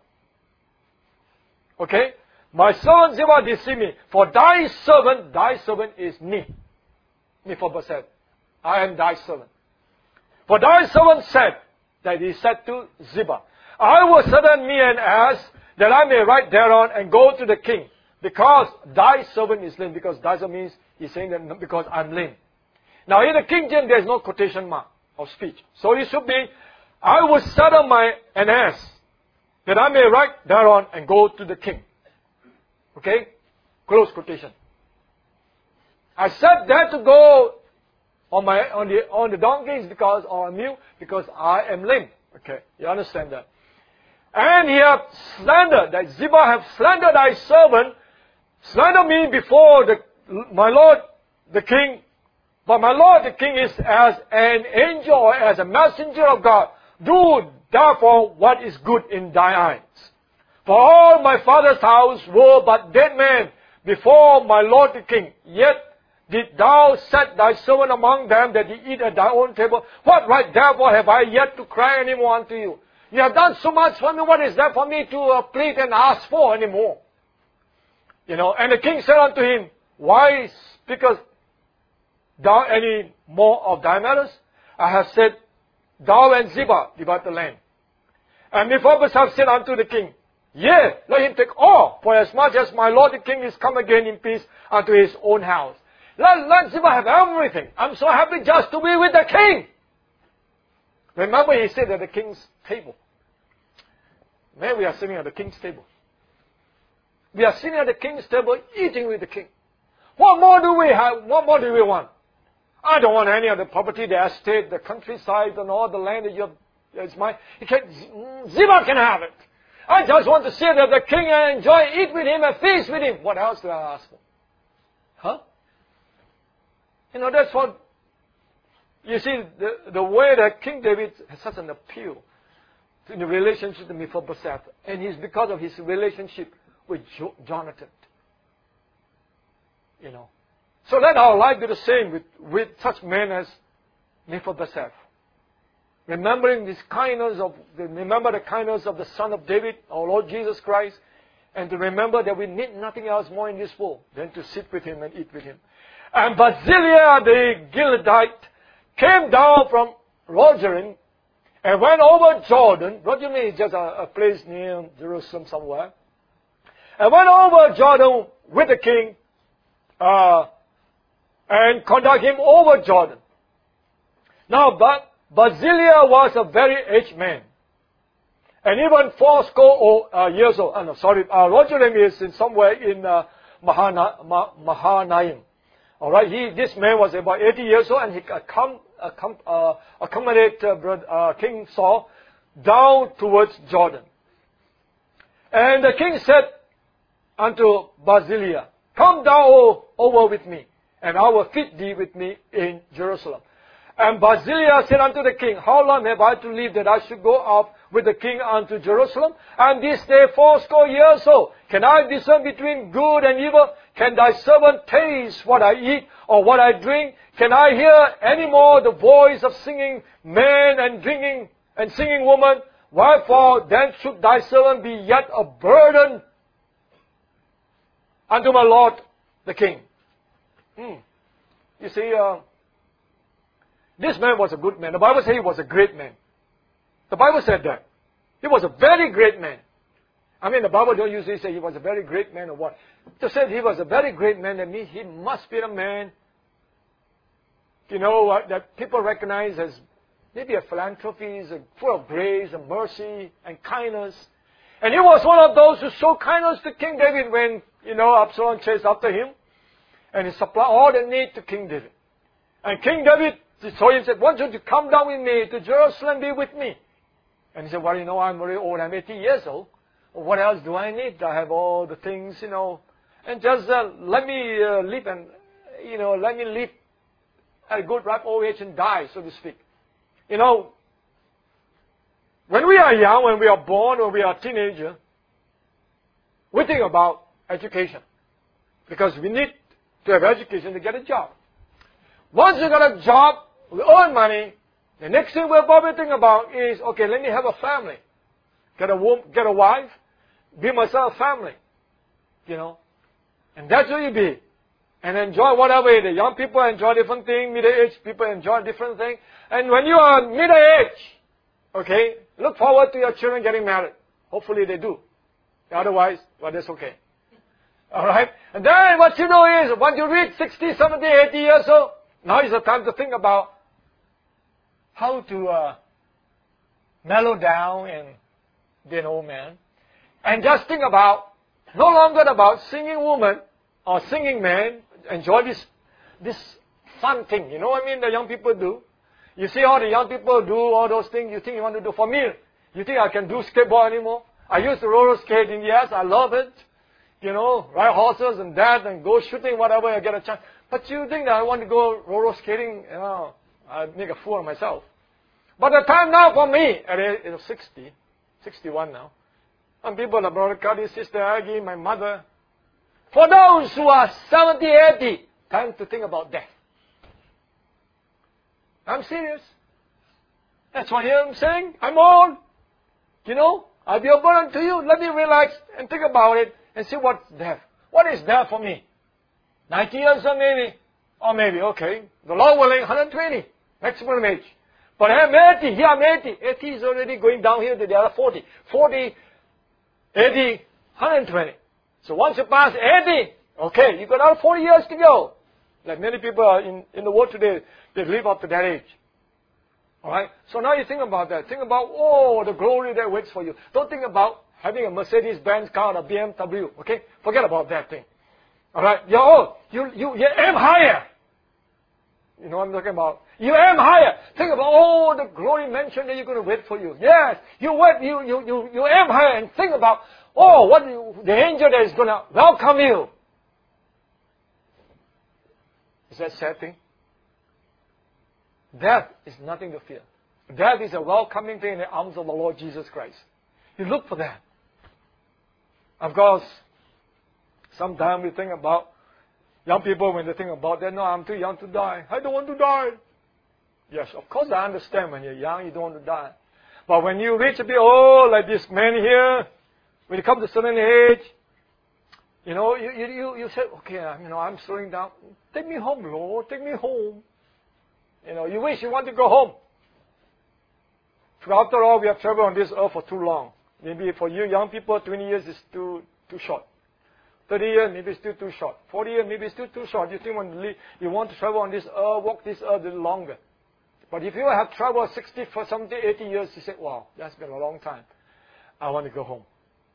Okay? My servant Ziba deceived me. For thy servant, thy servant is me. Mephibosheth. I am thy servant. For thy servant said, that he said to Ziba, I will saddle me an ass, that I may ride thereon and go to the king, because thy servant is lame. Because thy servant means, he's saying that because I'm lame. Now in the King James, there is no quotation mark of speech. So it should be, I will saddle my an ass, that I may ride thereon and go to the king. Okay? Close quotation. I said that to go on my on the on the donkeys because or on mule because I am lame. Okay, you understand that? And he hath slandered, that Ziba hath slandered thy servant, slander me before the my lord the king. But my lord the king is as an angel or as a messenger of God. Do therefore what is good in thy eyes. For all my father's house were but dead men before my lord the king. Yet did thou set thy servant among them that he eat at thy own table? What right therefore have I yet to cry any more unto you? You have done so much for me. What is there for me to uh, plead and ask for any more? You know, and the king said unto him, Why speakest thou any more of thy matters? I have said, Thou and Ziba divide the land. And Mephibosheth have said unto the king, Yea, let him take all, for as much as my lord the king is come again in peace unto his own house. Let, let Ziba have everything. I'm so happy just to be with the king. Remember he said at the king's table. Man, we are sitting at the king's table. We are sitting at the king's table eating with the king. What more do we have? What more do we want? I don't want any of the property, the estate, the countryside, and all the land that you have. It's mine. He can, Ziba can have it. I just want to sit at the king and enjoy, eat with him and feast with him. What else do I ask for? Huh? You know, that's what, you see, the, the way that King David has such an appeal in the relationship with Mephibosheth, and it's because of his relationship with jo- Jonathan. You know. So let our life be the same with, with such men as Mephibosheth. Remembering this kindness of, remember the kindness of the Son of David, our Lord Jesus Christ, and to remember that we need nothing else more in this world than to sit with him and eat with him. And Barzillai the Gileadite came down from Rogerim and went over Jordan. Rogerim is just a, a place near Jerusalem somewhere. And went over Jordan with the king uh, and conduct him over Jordan. Now, but Barzillai was a very aged man. And even fourscore uh, years old. Uh, no, sorry, uh, Rogerim is in somewhere in uh, Mahana, Ma, Mahanaim. All right, he, this man was about eighty years old, and he accom, accom, uh, accompanied uh, uh, King Saul down towards Jordan. And the king said unto Barzillai, Come thou over with me, and I will feed thee with me in Jerusalem. And Barzillai said unto the king, How long have I to live that I should go up with the king unto Jerusalem? And this day fourscore years old. Can I discern between good and evil? Can thy servant taste what I eat or what I drink? Can I hear any more the voice of singing man and drinking and singing woman? Wherefore then should thy servant be yet a burden unto my lord the king? Hmm. You see, uh, this man was a good man. The Bible says he was a great man. The Bible said that. He was a very great man. I mean, the Bible don't usually say he was a very great man or what. To say he was a very great man, that means he must be a man, you know, uh, that people recognize as maybe a philanthropy, full of grace and mercy and kindness. And he was one of those who showed kindness to King David when, you know, Absalom chased after him. And he supplied all the need to King David. And King David told him, said, "Want you to come down with me to Jerusalem, be with me." And he said, "Well, you know, I'm very old. I'm eighty years old. What else do I need? I have all the things, you know. And just uh, let me uh, live and, you know, let me live at a good ripe old age and die, so to speak." You know, when we are young, when we are born, when we are a teenager, we think about education. Because we need to have education to get a job. Once you got a job, we earn money, the next thing we'll probably think about is, okay, let me have a family. Get a woman, get a wife, be myself a family. You know. And that's who you be. and enjoy whatever it is. Young people enjoy different things, middle-aged people enjoy different things. And when you are middle-aged, okay, look forward to your children getting married. Hopefully they do. Otherwise, well, that's okay. All right? And then what you do is, once you reach sixty, seventy, eighty years old, now is the time to think about how to uh, mellow down and be an old man. And just think about, no longer about singing woman or singing man, enjoy this, this fun thing. You know what I mean? The young people do. You see all the young people do all those things you think you want to do. For me, you think I can do skateboard anymore? I used to roller skating, yes, I love it. You know, ride horses and that and go shooting, whatever I get a chance. But you think that I want to go roller skating, you know, I'd make a fool of myself. But the time now for me, at age sixty, sixty-one now, and people like Brother Cuddy, Sister Aggie, my mother, for those who are seventy, eighty, time to think about death. I'm serious. That's what I'm saying. I'm old. You know, I'll be a burden to you. Let me relax and think about it and see what's death. What is death for me? ninety years or maybe? Or maybe, okay. The Lord willing, one hundred twenty. Maximum age. But I'm eighty. Here I'm eighty. eighty is already going down here to the other forty. forty, eighty, one hundred twenty. So once you pass eighty, okay, you got another forty years to go. Like many people are in, in the world today, they live up to that age. Alright? So now you think about that. Think about, oh, the glory that waits for you. Don't think about having a Mercedes-Benz car or a B M W. Okay? Forget about that thing. Alright? You're old. You, you, you aim higher. You know what I'm talking about? You aim higher. Think about, oh, the glory mansion that you're going to wait for you. Yes. You wait, you, you, you, you aim higher and think about, oh, what you, the angel that is going to welcome you. Is that a sad thing? Death is nothing to fear. Death is a welcoming thing in the arms of the Lord Jesus Christ. You look for that. Of course, sometimes we think about young people when they think about that, no, I'm too young to die. I don't want to die. Yes, of course I understand when you're young, you don't want to die. But when you reach a bit old, like this man here, when you come to a certain age, you know, you, you, you, you say, okay, you know, I'm slowing down. Take me home, Lord. Take me home. You know, you wish you want to go home. After all, we have traveled on this earth for too long. Maybe for you young people, twenty years is too too short. thirty years, maybe it's still too short. forty years, maybe it's still too short. You think when you want to travel on this earth, walk this earth a little longer. But if you have traveled sixty, seventy, eighty years, you say, wow, that's been a long time. I want to go home.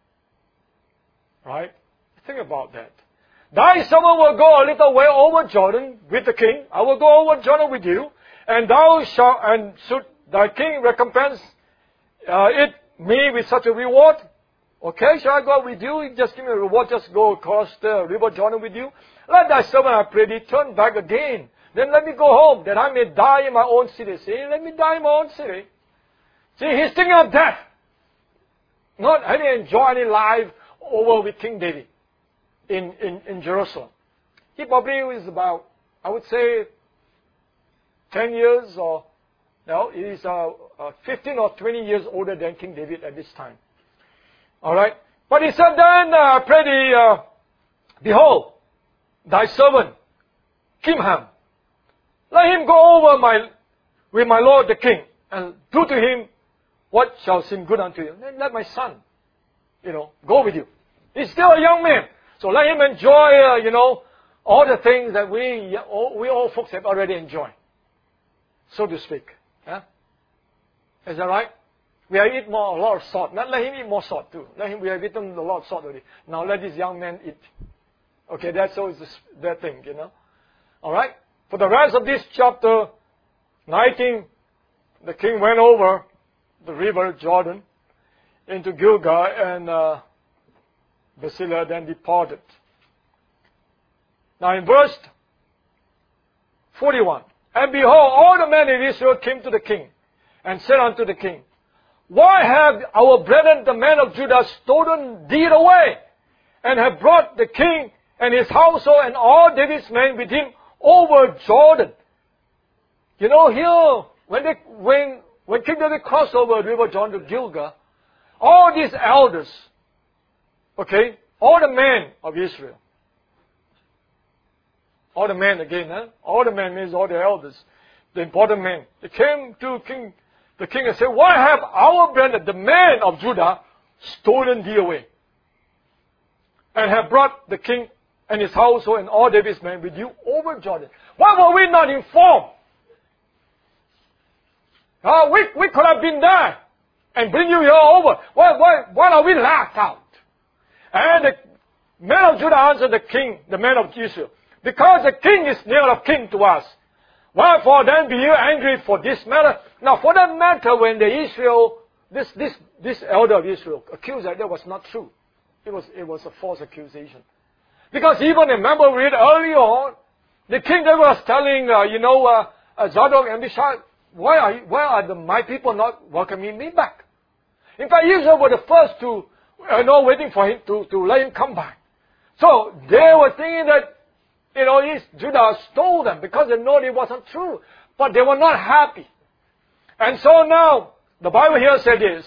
Right? Think about that. Thy servant will go a little way over Jordan with the king. I will go over Jordan with you, and thou shalt, and should thy king recompense uh, it me with such a reward? Okay, shall I go with you? Just give me a reward. Just go across the river Jordan with you. Let thy servant, I pray thee, turn back again. Then let me go home, that I may die in my own city. See, let me die in my own city. See, he's thinking of death. Not having enjoy any life over with King David. In, in, in Jerusalem. He probably is about, I would say, ten years or, no, he is uh, uh, fifteen or twenty years older than King David at this time. Alright? But he said then, uh, pray thee, uh, behold, thy servant, Kimham, let him go over my, with my lord the king, and do to him what shall seem good unto you. Then let my son, you know, go with you. He's still a young man. So let him enjoy, uh, you know, all the things that we, all, we all folks have already enjoyed, so to speak. Yeah? Is that right? We have eaten more, a lot of salt. Not let him eat more salt too. Let him, we have eaten a lot of salt already. Now let this young man eat. Okay, that's always that thing, you know. All right? For the rest of this chapter nineteen, the king went over the river Jordan into Gilgal and uh, Bathsheba then departed. Now in verse forty-one, and behold, all the men of Israel came to the king, and said unto the king, why have our brethren, the men of Judah, stolen thee away, and have brought the king and his household and all David's men with him over Jordan? You know, here, when they, when, when King David crossed over the river Jordan to Gilgal, all these elders, okay, all the men of Israel, all the men again, huh? All the men means all the elders, the important men. They came to king, the king and said, why have our brethren, the men of Judah, stolen thee away? And have brought the king and his household and all David's men with you over Jordan. Why were we not informed? Uh, we, we could have been there and bring you here over. Why, why, why are we laughed out? And the men of Judah answered the king, the men of Israel, because the king is near of kin to us. Wherefore then be you angry for this matter? Now for that matter, when the Israel, this, this, this elder of Israel accused that that was not true. It was, it was a false accusation. Because even, remember, we read earlier on, the king that was telling, uh, you know, uh, uh, Zadok and Meshach, why are, you, why are the, my people not welcoming me back? In fact, Israel were the first to, you know, waiting for him to, to let him come back. So they were thinking that, you know, Judah stole them because they know it wasn't true. But they were not happy. And so now, the Bible here said this,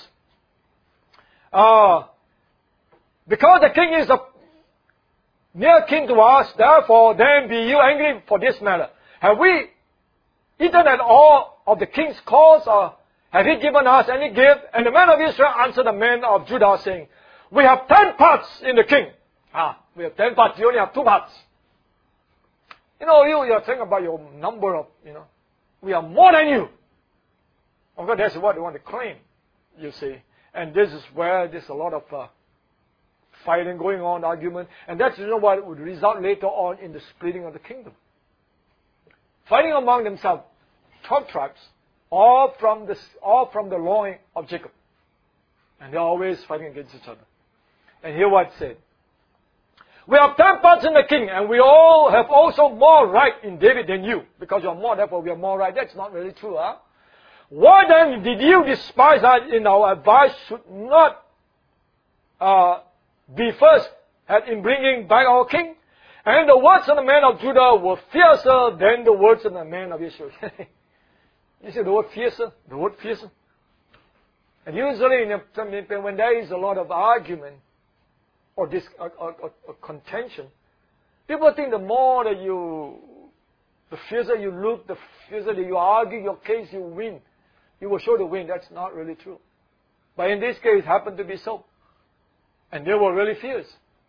uh, because the king is a near kin to us, therefore then be you angry for this matter. Have we eaten at all of the king's cause, or have he given us any gift? And the men of Israel answered the men of Judah, saying, we have ten parts in the king. Ah, we have ten parts, you only have two parts. You know, you, you're thinking about your number of, you know, we are more than you. Of course, that's what they want to claim, you see. And this is where there's a lot of uh, fighting going on, argument. And that's, you know, what would result later on in the splitting of the kingdom. Fighting among themselves, twelve tribes, all from the, all from the loin of Jacob. And they're always fighting against each other. And hear what it said. We have ten parts in the king, and we all have also more right in David than you. Because you're more, therefore we are more right. That's not really true, huh? Why then did you despise us in our advice should not uh, be first had in bringing back our king? And the words of the men of Judah were fiercer than the words of the men of Israel. You see the word fiercer? The word fiercer? And usually in a, when there is a lot of argument, or this or, or, or contention, people think the more that you, the fiercer you look, the fiercer that you argue your case, you win. You will show the win. That's not really true. But in this case, it happened to be so. And they were really fierce.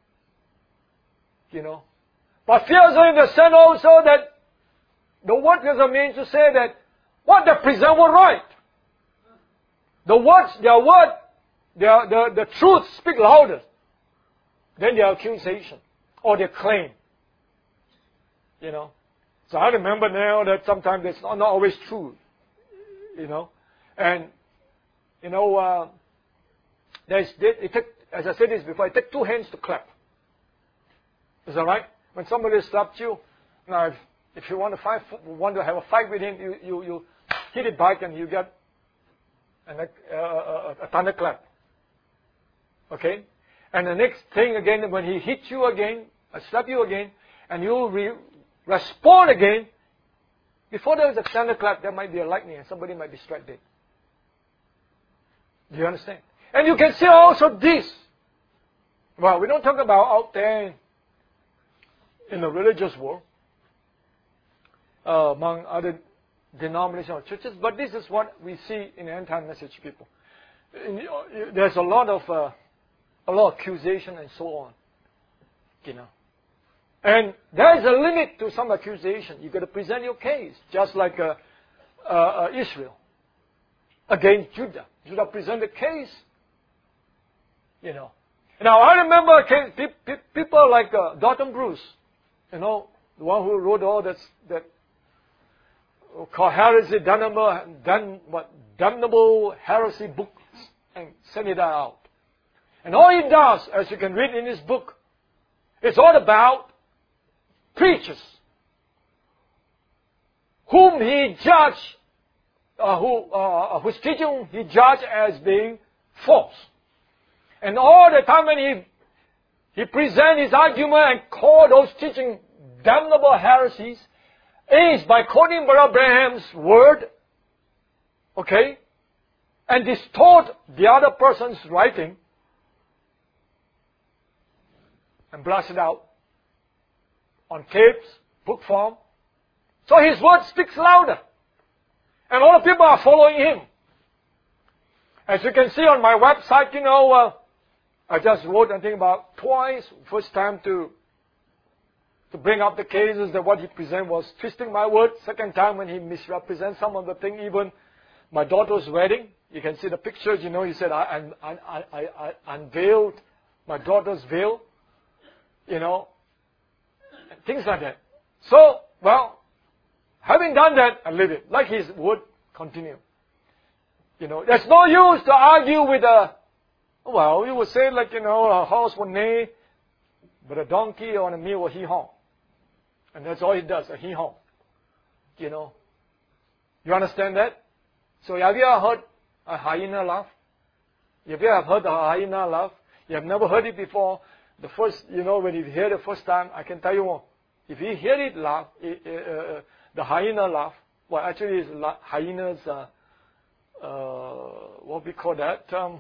You know. But fiercer in the sense also that the word fiercer means to say that what they present were right. The words, their word, their, the, the truth speak louder than their accusation or their claim. You know. So I remember now that sometimes it's not, not always true. You know. And, you know, uh, there's, it take, as I said this before, it takes two hands to clap. Is that right? When somebody slaps you, now if, if you want to fight, want to have a fight with him, you, you, you hit it back and you get an, uh, a, a thunderclap. Okay? And the next thing again, when he hits you again, uh, slap you again, and you re- respond again, before there is a thunderclap, there might be a lightning and somebody might be struck dead. Do you understand? And you can see also this. Well, we don't talk about out there in the religious world, uh, among other denominational churches, but this is what we see in the end-time message people. There's a lot of uh, a lot of accusation and so on, you know. And there is a limit to some accusation. You've got to present your case, just like uh, uh, uh, Israel against Judah. Judah presented a case, you know. Now I remember case, pe- pe- people like uh, Dalton Bruce, you know, the one who wrote all that that called heresy, damnable, damn, what, damnable heresy books, and sent it out. And all he does, as you can read in his book, it's all about preachers whom he judged, uh, who, uh, whose teaching he judged as being false. And all the time when he, he presents his argument and call those teaching damnable heresies, is by quoting Brother Branham's word, okay, and distort the other person's writing, and blast it out on tapes, book form. So his word speaks louder. And all the people are following him. As you can see on my website, you know, uh, I just wrote, I think, about twice. First time to to bring up the cases that what he presented was twisting my word. Second time when he misrepresents some of the thing, even my daughter's wedding. You can see the pictures, you know, he said, I, I, I, I, I unveiled my daughter's veil, you know, things like that. So, well, having done that, I leave it. Like his word continue. You know, there's no use to argue with a, well, you would say like, you know, a horse will neigh, but a donkey or a mule will hee-haw. And that's all he does, a hee-haw. You know. You understand that? So have you ever heard a hyena laugh? If you have heard a hyena laugh, you have never heard it before, the first, you know, when you hear it the first time, I can tell you more. If you hear it laugh, it, uh, uh, the hyena laugh, well, actually it's la- hyenas, uh, uh, what we call that? Um,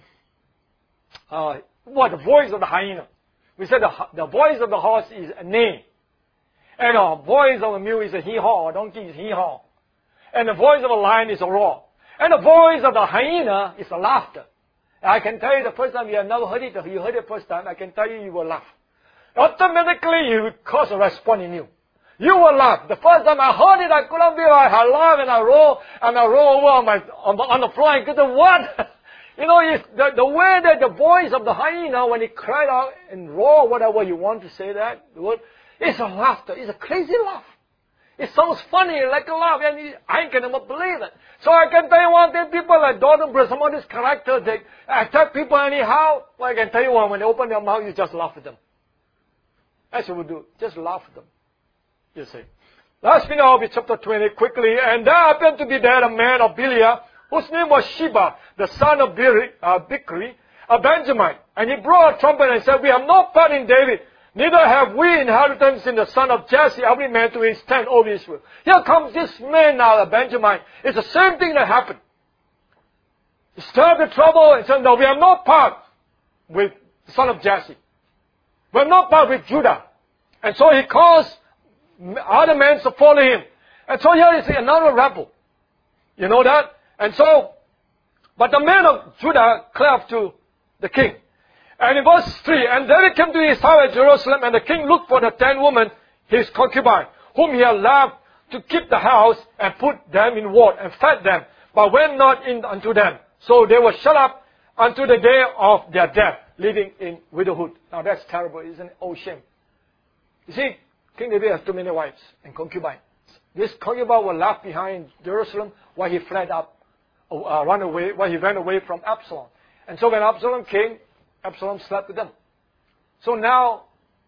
uh, what, the voice of the hyena. We said the, the voice of the horse is a neigh. And the voice of a mule is a hee-haw, a donkey is hee-haw. And the voice of a lion is a roar. And the voice of the hyena is a laughter. And I can tell you the first time you have never heard it, if you heard it the first time, I can tell you you will laugh. Automatically you will cause a response in you. You will laugh. The first time I heard it, I couldn't believe it. I laughed and I rolled and I rolled over on, my, on, the, on the floor and couldn't what? You know, it's the, the way that the voice of the hyena, when it cried out and roared, whatever you want to say that, the word, it's a laughter. It's a crazy laugh. It sounds funny, like a laugh, and I cannot believe it. So I can tell you one thing, people like Gordon Brooks, some of these characters, they attack people anyhow. Well, I can tell you one, when they open their mouth, you just laugh at them. That's what we do. Just laugh at them. You see. Last thing I'll be chapter twenty quickly. And there happened to be there a man of Belial, whose name was Sheba, the son of uh, Bichri, a Benjamite. And he blew a trumpet and said, we have no part in David, neither have we inheritance in the son of Jesse, every man to his tent, O Israel. Here comes this man now, a Benjamite. It's the same thing that happened. He stirred the trouble and said, no, we have no part with the son of Jesse. We have no part with Judah. And so he calls other men to follow him. And so here is another rebel. You know that? And so, but the men of Judah cleft to the king. And in verse three, and David came to his house at Jerusalem, and the king looked for the ten women, his concubine, whom he had left to keep the house, and put them in ward, and fed them, but went not in unto them. So they were shut up unto the day of their death, living in widowhood. Now that's terrible, isn't it? Oh, shame. You see, King David has too many wives and concubines. This concubine was left behind in Jerusalem while he fled up, uh, run away, while he ran away from Absalom. And so when Absalom came, Absalom slept with them. So now,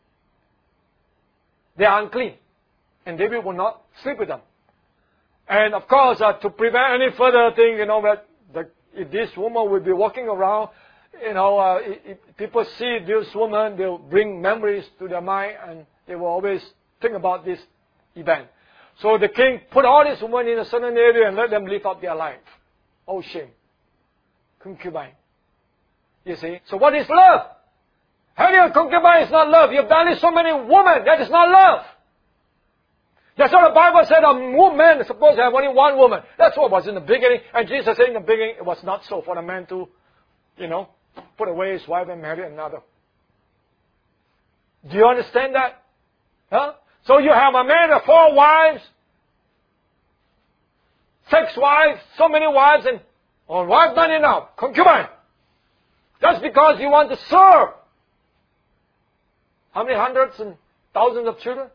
they are unclean. And David will not sleep with them. And of course, uh, to prevent any further thing, you know, that the, if this woman will be walking around, you know, uh, if, if people see this woman, they'll bring memories to their mind and they will always think about this event. So the king put all these women in a certain area and let them live out their life. Oh, shame. Concubine. You see? So what is love? Having a concubine is not love. You've done so many women. That is not love. That's what the Bible said. A woman is supposed to have only one woman. That's what was in the beginning. And Jesus said in the beginning it was not so for the man to, you know, put away his wife and marry another. Do you understand that? Huh? So you have a man with four wives, six wives, so many wives, and oh, wife not enough. Concubine. Just because you want to serve. How many hundreds and thousands of children?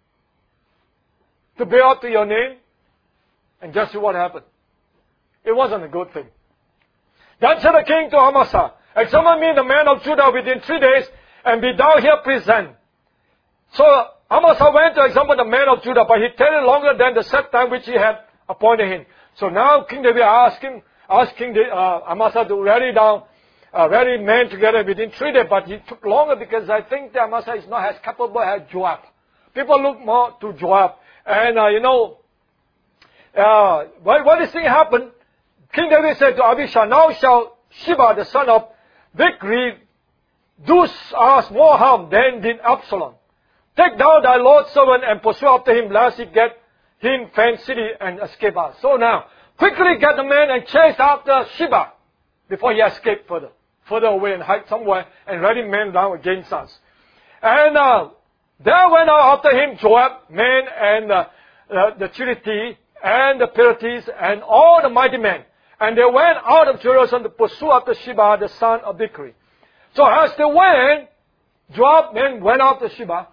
To bear up to your name. And just see what happened. It wasn't a good thing. Then said the king to Amasa, examine me the man of Judah within three days, and be thou here present. So Amasa went to examine the man of Judah, but he tarried longer than the set time which he had appointed him. So now King David asked him, asked King uh, Amasa to rally down, uh, rally men together within three days, but he took longer because I think that Amasa is not as capable as Joab. People look more to Joab. And, uh, you know, uh, when, when this thing happened, King David said to Abishai, now shall Sheba, the son of Bichri, do us more harm than did Absalom. Take thou thy Lord's servant and pursue after him, lest he get him fenced city and escape us. So now, quickly get the man and chase after Sheba before he escape further, further away and hide somewhere and ready men down against us. And uh, there went out after him Joab, men and uh, uh, the Chiriti and the Perethites and all the mighty men. And they went out of Jerusalem to pursue after Sheba, the son of Bichri. So as they went, Joab men went after Sheba.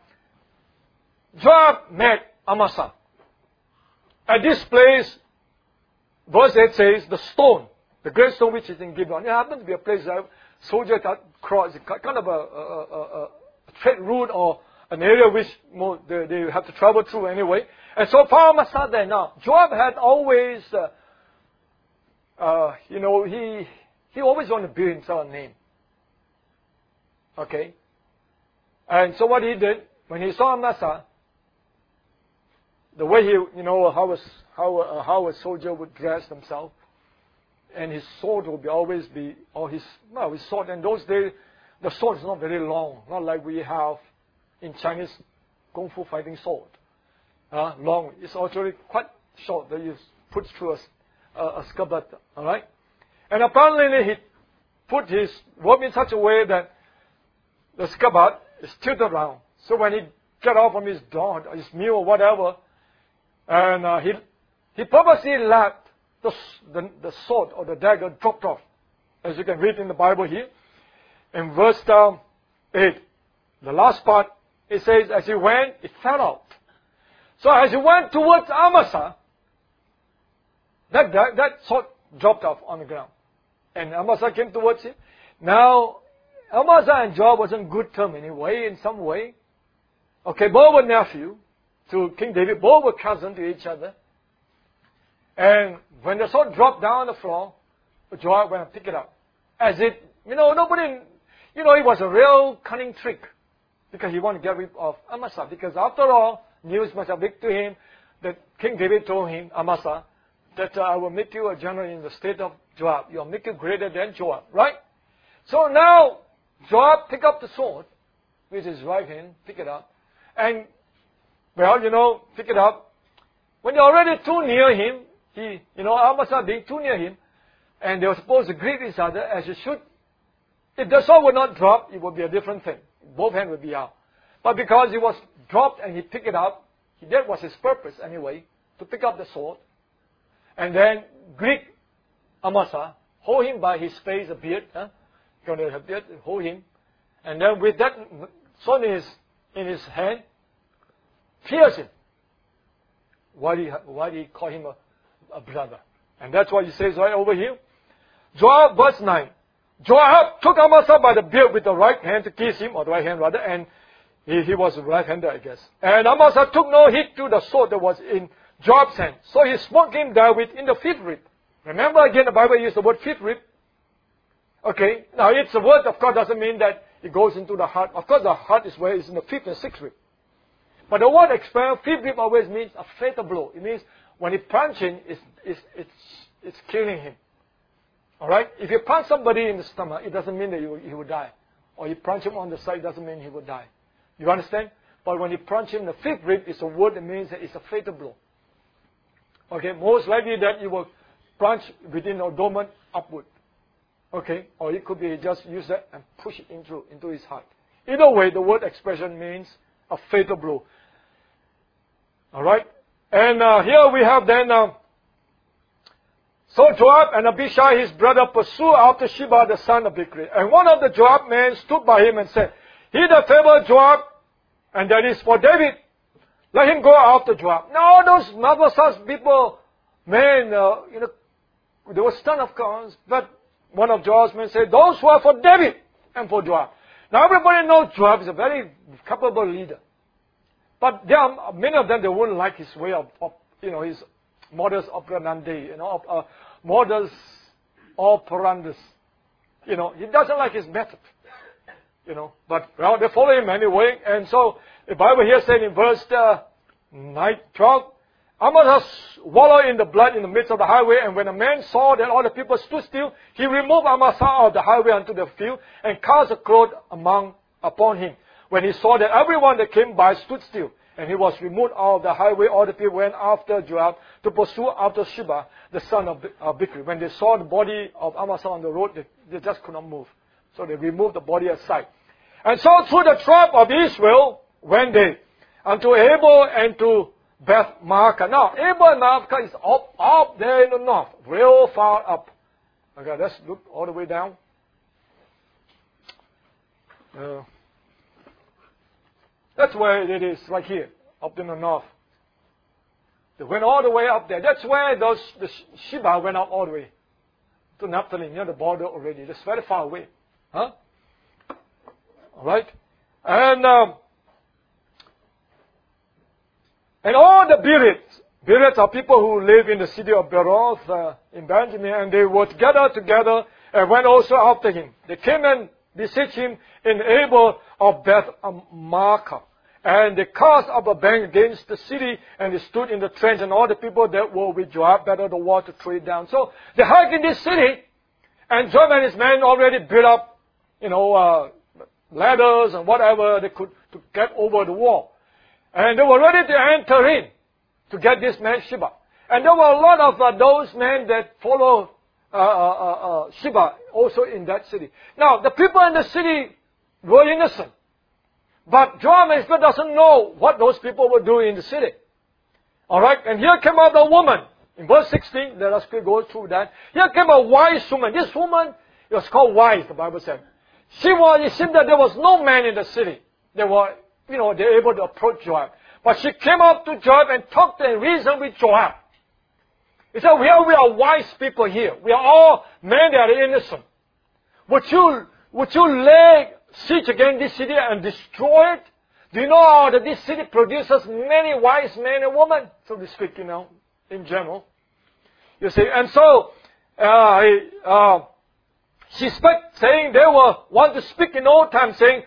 Joab met Amasa. At this place, verse eight says, the stone, the great stone which is in Gibeon. It happens to be a place that soldiers cross, kind of a, a, a, a trade route or an area which more, they, they have to travel through anyway. And so far Amasa there. Now, Joab had always, uh, uh, you know, he he always wanted to build himself a name. Okay? And so what he did, when he saw Amasa, the way he, you know, how a, how a, how a soldier would dress himself, and his sword would be always be, or his, well, his sword, in those days, the sword is not very long, not like we have in Chinese Kung Fu fighting sword. Uh, long, it's actually quite short that you put through a, a, a scabbard, alright? And apparently he put his robe in such a way that the scabbard is tilted around. So when he got off from his dawn, his meal or whatever, and uh, he he purposely let the, the, the sword or the dagger dropped off, as you can read in the Bible here. In verse um, eight, the last part, it says, as he went, it fell out. So as he went towards Amasa, that, that, that sword dropped off on the ground. And Amasa came towards him. Now, Amasa and Joab was in good term anyway, in some way. Okay, both were nephew to King David. Both were cousins to each other. And when the sword dropped down on the floor, Joab went and picked it up. As it, you know, nobody, you know, it was a real cunning trick. Because he wanted to get rid of Amasa. Because after all, news must have leaked to him that King David told him, Amasa, that uh, I will make you a general in the state of Joab. You will make you greater than Joab, right? So now, Joab picked up the sword with his right hand, pick it up, and, well, you know, pick it up. When you're already too near him, he, you know, Amasa being too near him, and they were supposed to greet each other as you should. If the sword would not drop, it would be a different thing. Both hands would be out. But because it was dropped and he picked it up, that was his purpose anyway, to pick up the sword, and then greet Amasa, hold him by his face, a beard, huh? Going to have beard, hold him, and then with that sword in his, in his hand, pierce him. Why did he, why did he call him a, a brother? And that's what he says right over here. Joab, verse nine. Joab took Amasa by the beard with the right hand to kiss him, or the right hand rather, and he, he was a right-hander, I guess. And Amasa took no heed to the sword that was in Joab's hand. So he smote him therewith in the fifth rib. Remember again, the Bible uses the word fifth rib. Okay, now it's a word, of course, doesn't mean that it goes into the heart. Of course, the heart is where it's in the fifth and sixth rib. But the word expel, fifth rib always means a fatal blow. It means when it punching, it's, it's, it's, it's killing him. Alright? If you punch somebody in the stomach, it doesn't mean that he will, he will die. Or you punch him on the side, it doesn't mean he will die. You understand? But when you punch him in the fifth rib, it's a word that means that it's a fatal blow. Okay? Most likely that you will punch within the abdomen upward. Okay? Or it could be just use that and push it into, into his heart. Either way, the word expression means a fatal blow. Alright? And uh, here we have then, uh, so Joab and Abishai his brother pursue after Sheba the son of Bichri. And one of the Joab men stood by him and said, he that favored Joab, and that is for David, let him go after Joab. Now those Manasseh's people, men, uh, you know, they were stunned of course, but one of Joab's men said, those who are for David and for Joab. Now everybody knows Joab is a very capable leader. But there are many of them, they wouldn't like his way of, of you know, his modus operandi, you know, uh, modus operandus. You know, he doesn't like his method. You know, but, well, they follow him anyway. And so, the Bible here said in verse uh, nine, twelve, Amasa wallowed in the blood in the midst of the highway, and when a man saw that all the people stood still, he removed Amasa out of the highway unto the field, and cast a cloth among, upon him. when he saw that everyone that came by stood still, and he was removed out of the highway, all the people went after Joab to pursue after Sheba, the son of Bichri. When they saw the body of Amasa on the road, they, they just could not move. So they removed the body aside. And so through the tribe of Israel went they unto Abel and to Beth Maacah. Now, Abel and Maacah is up, up there in the north, real far up. Okay, let's look all the way down. Uh, that's where it is, right here, up in the north. They went all the way up there. That's where those the Sheba went up all the way to Naphtali, near the border already. That's very far away. Huh? All right? And um, and all the Berites, Berites are people who live in the city of Beroth uh, in Benjamin, and they were gathered together and went also after him. They came and besieged him in Abel of Beth Maacah. And they cast up a bank against the city, and they stood in the trench, and all the people that were with Joab battled the wall to throw it down. So they hiked in this city, and Joab and his men already built up, you know, uh, ladders and whatever they could to get over the wall. And they were ready to enter in to get this man Sheba. And there were a lot of uh, those men that followed uh, uh, uh, Sheba also in that city. Now, the people in the city were innocent. But Joab and Israel doesn't know what those people were doing in the city. Alright, and here came out a woman. In verse sixteen, let us go through that. Here came a wise woman. This woman, it was called wise, the Bible said. She was, it seemed that there was no man in the city. They were, you know, they were able to approach Joab. But she came up to Joab and talked and reasoned with Joab. He said, we are, we are wise people here. We are all men that are innocent. Would you, would you lay siege against this city and destroy it? Do you know that this city produces many wise men and women, so to speak, you know, in general? You see, and so, uh, uh, she spoke, saying they were want to speak in old time, saying,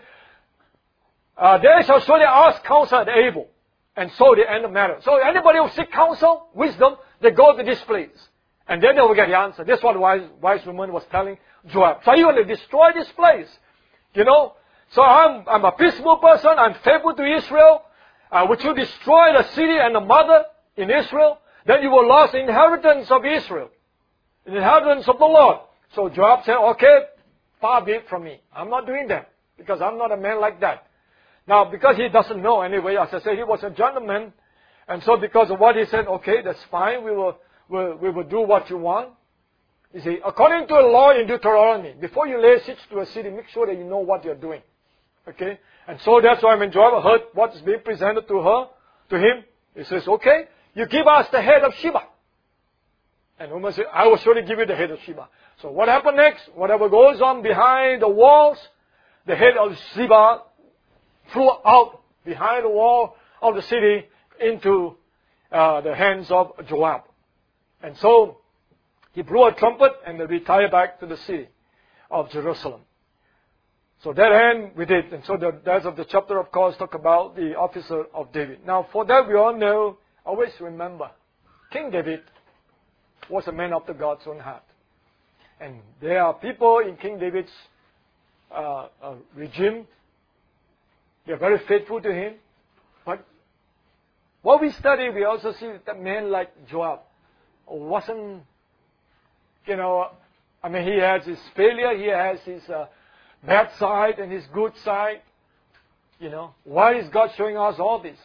uh, they shall surely ask counsel at Abel. And so they end the matter. So anybody who seek counsel, wisdom, they go to this place. And then they will get the answer. That's what the wise, wise woman was telling Joab. So you want to destroy this place. You know, so I'm, I'm a peaceful person. I'm faithful to Israel. Uh, would you destroy the city and the mother in Israel? Then you will lose the inheritance of Israel, the inheritance of the Lord. So Joab said, okay, far be it from me. I'm not doing that because I'm not a man like that. Now, because he doesn't know anyway, as I said, he was a gentleman. And so because of what he said, okay, that's fine. We will, we'll, we will do what you want. You see, according to the law in Deuteronomy, before you lay siege to a city, make sure that you know what you're doing. Okay? And so that's why when Joab heard what is being presented to her, to him, he says, okay, you give us the head of Sheba. And the woman said, I will surely give you the head of Sheba. So what happened next? Whatever goes on behind the walls, the head of Sheba flew out behind the wall of the city into uh, the hands of Joab. And so he blew a trumpet and they retired back to the city of Jerusalem. So that end we did. And so the rest of the chapter, of course, talk about the officer of David. Now, for that we all know, always remember, King David was a man after God's own heart. And there are people in King David's uh, uh, regime. They're very faithful to him. But what we study, we also see that man like Joab wasn't, you know, I mean, he has his failure, he has his uh, bad side and his good side. You know, why is God showing us all this?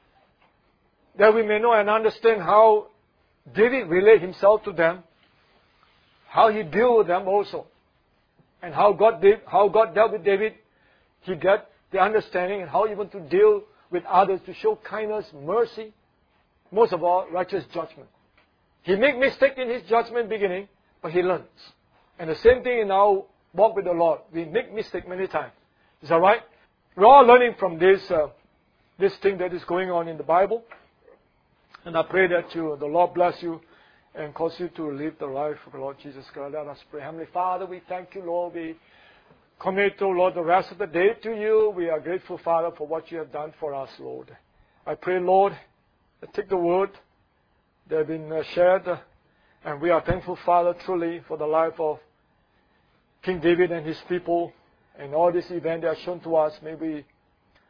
That we may know and understand how David relate himself to them, how he deal with them also, and how God did, how God dealt with David. He got the understanding and how even to deal with others, to show kindness, mercy, most of all, righteous judgment. He make mistake in his judgment beginning, but he learns. And the same thing in our walk with the Lord. We make mistake many times. Is that right? We're all learning from this, uh, this thing that is going on in the Bible. And I pray that you, the Lord bless you and cause you to live the life of the Lord Jesus Christ. Let us pray. Heavenly Father, we thank you, Lord. We commit, oh Lord, the rest of the day to you. We are grateful, Father, for what you have done for us, Lord. I pray, Lord, that take the word that have been uh, shared. Uh, and we are thankful, Father, truly for the life of King David and his people and all this event they have shown to us. May we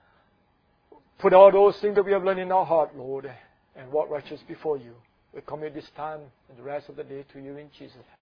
Put all those things that we have learned in our heart, Lord, and walk righteous before you. We commit this time and the rest of the day to you in Jesus' name.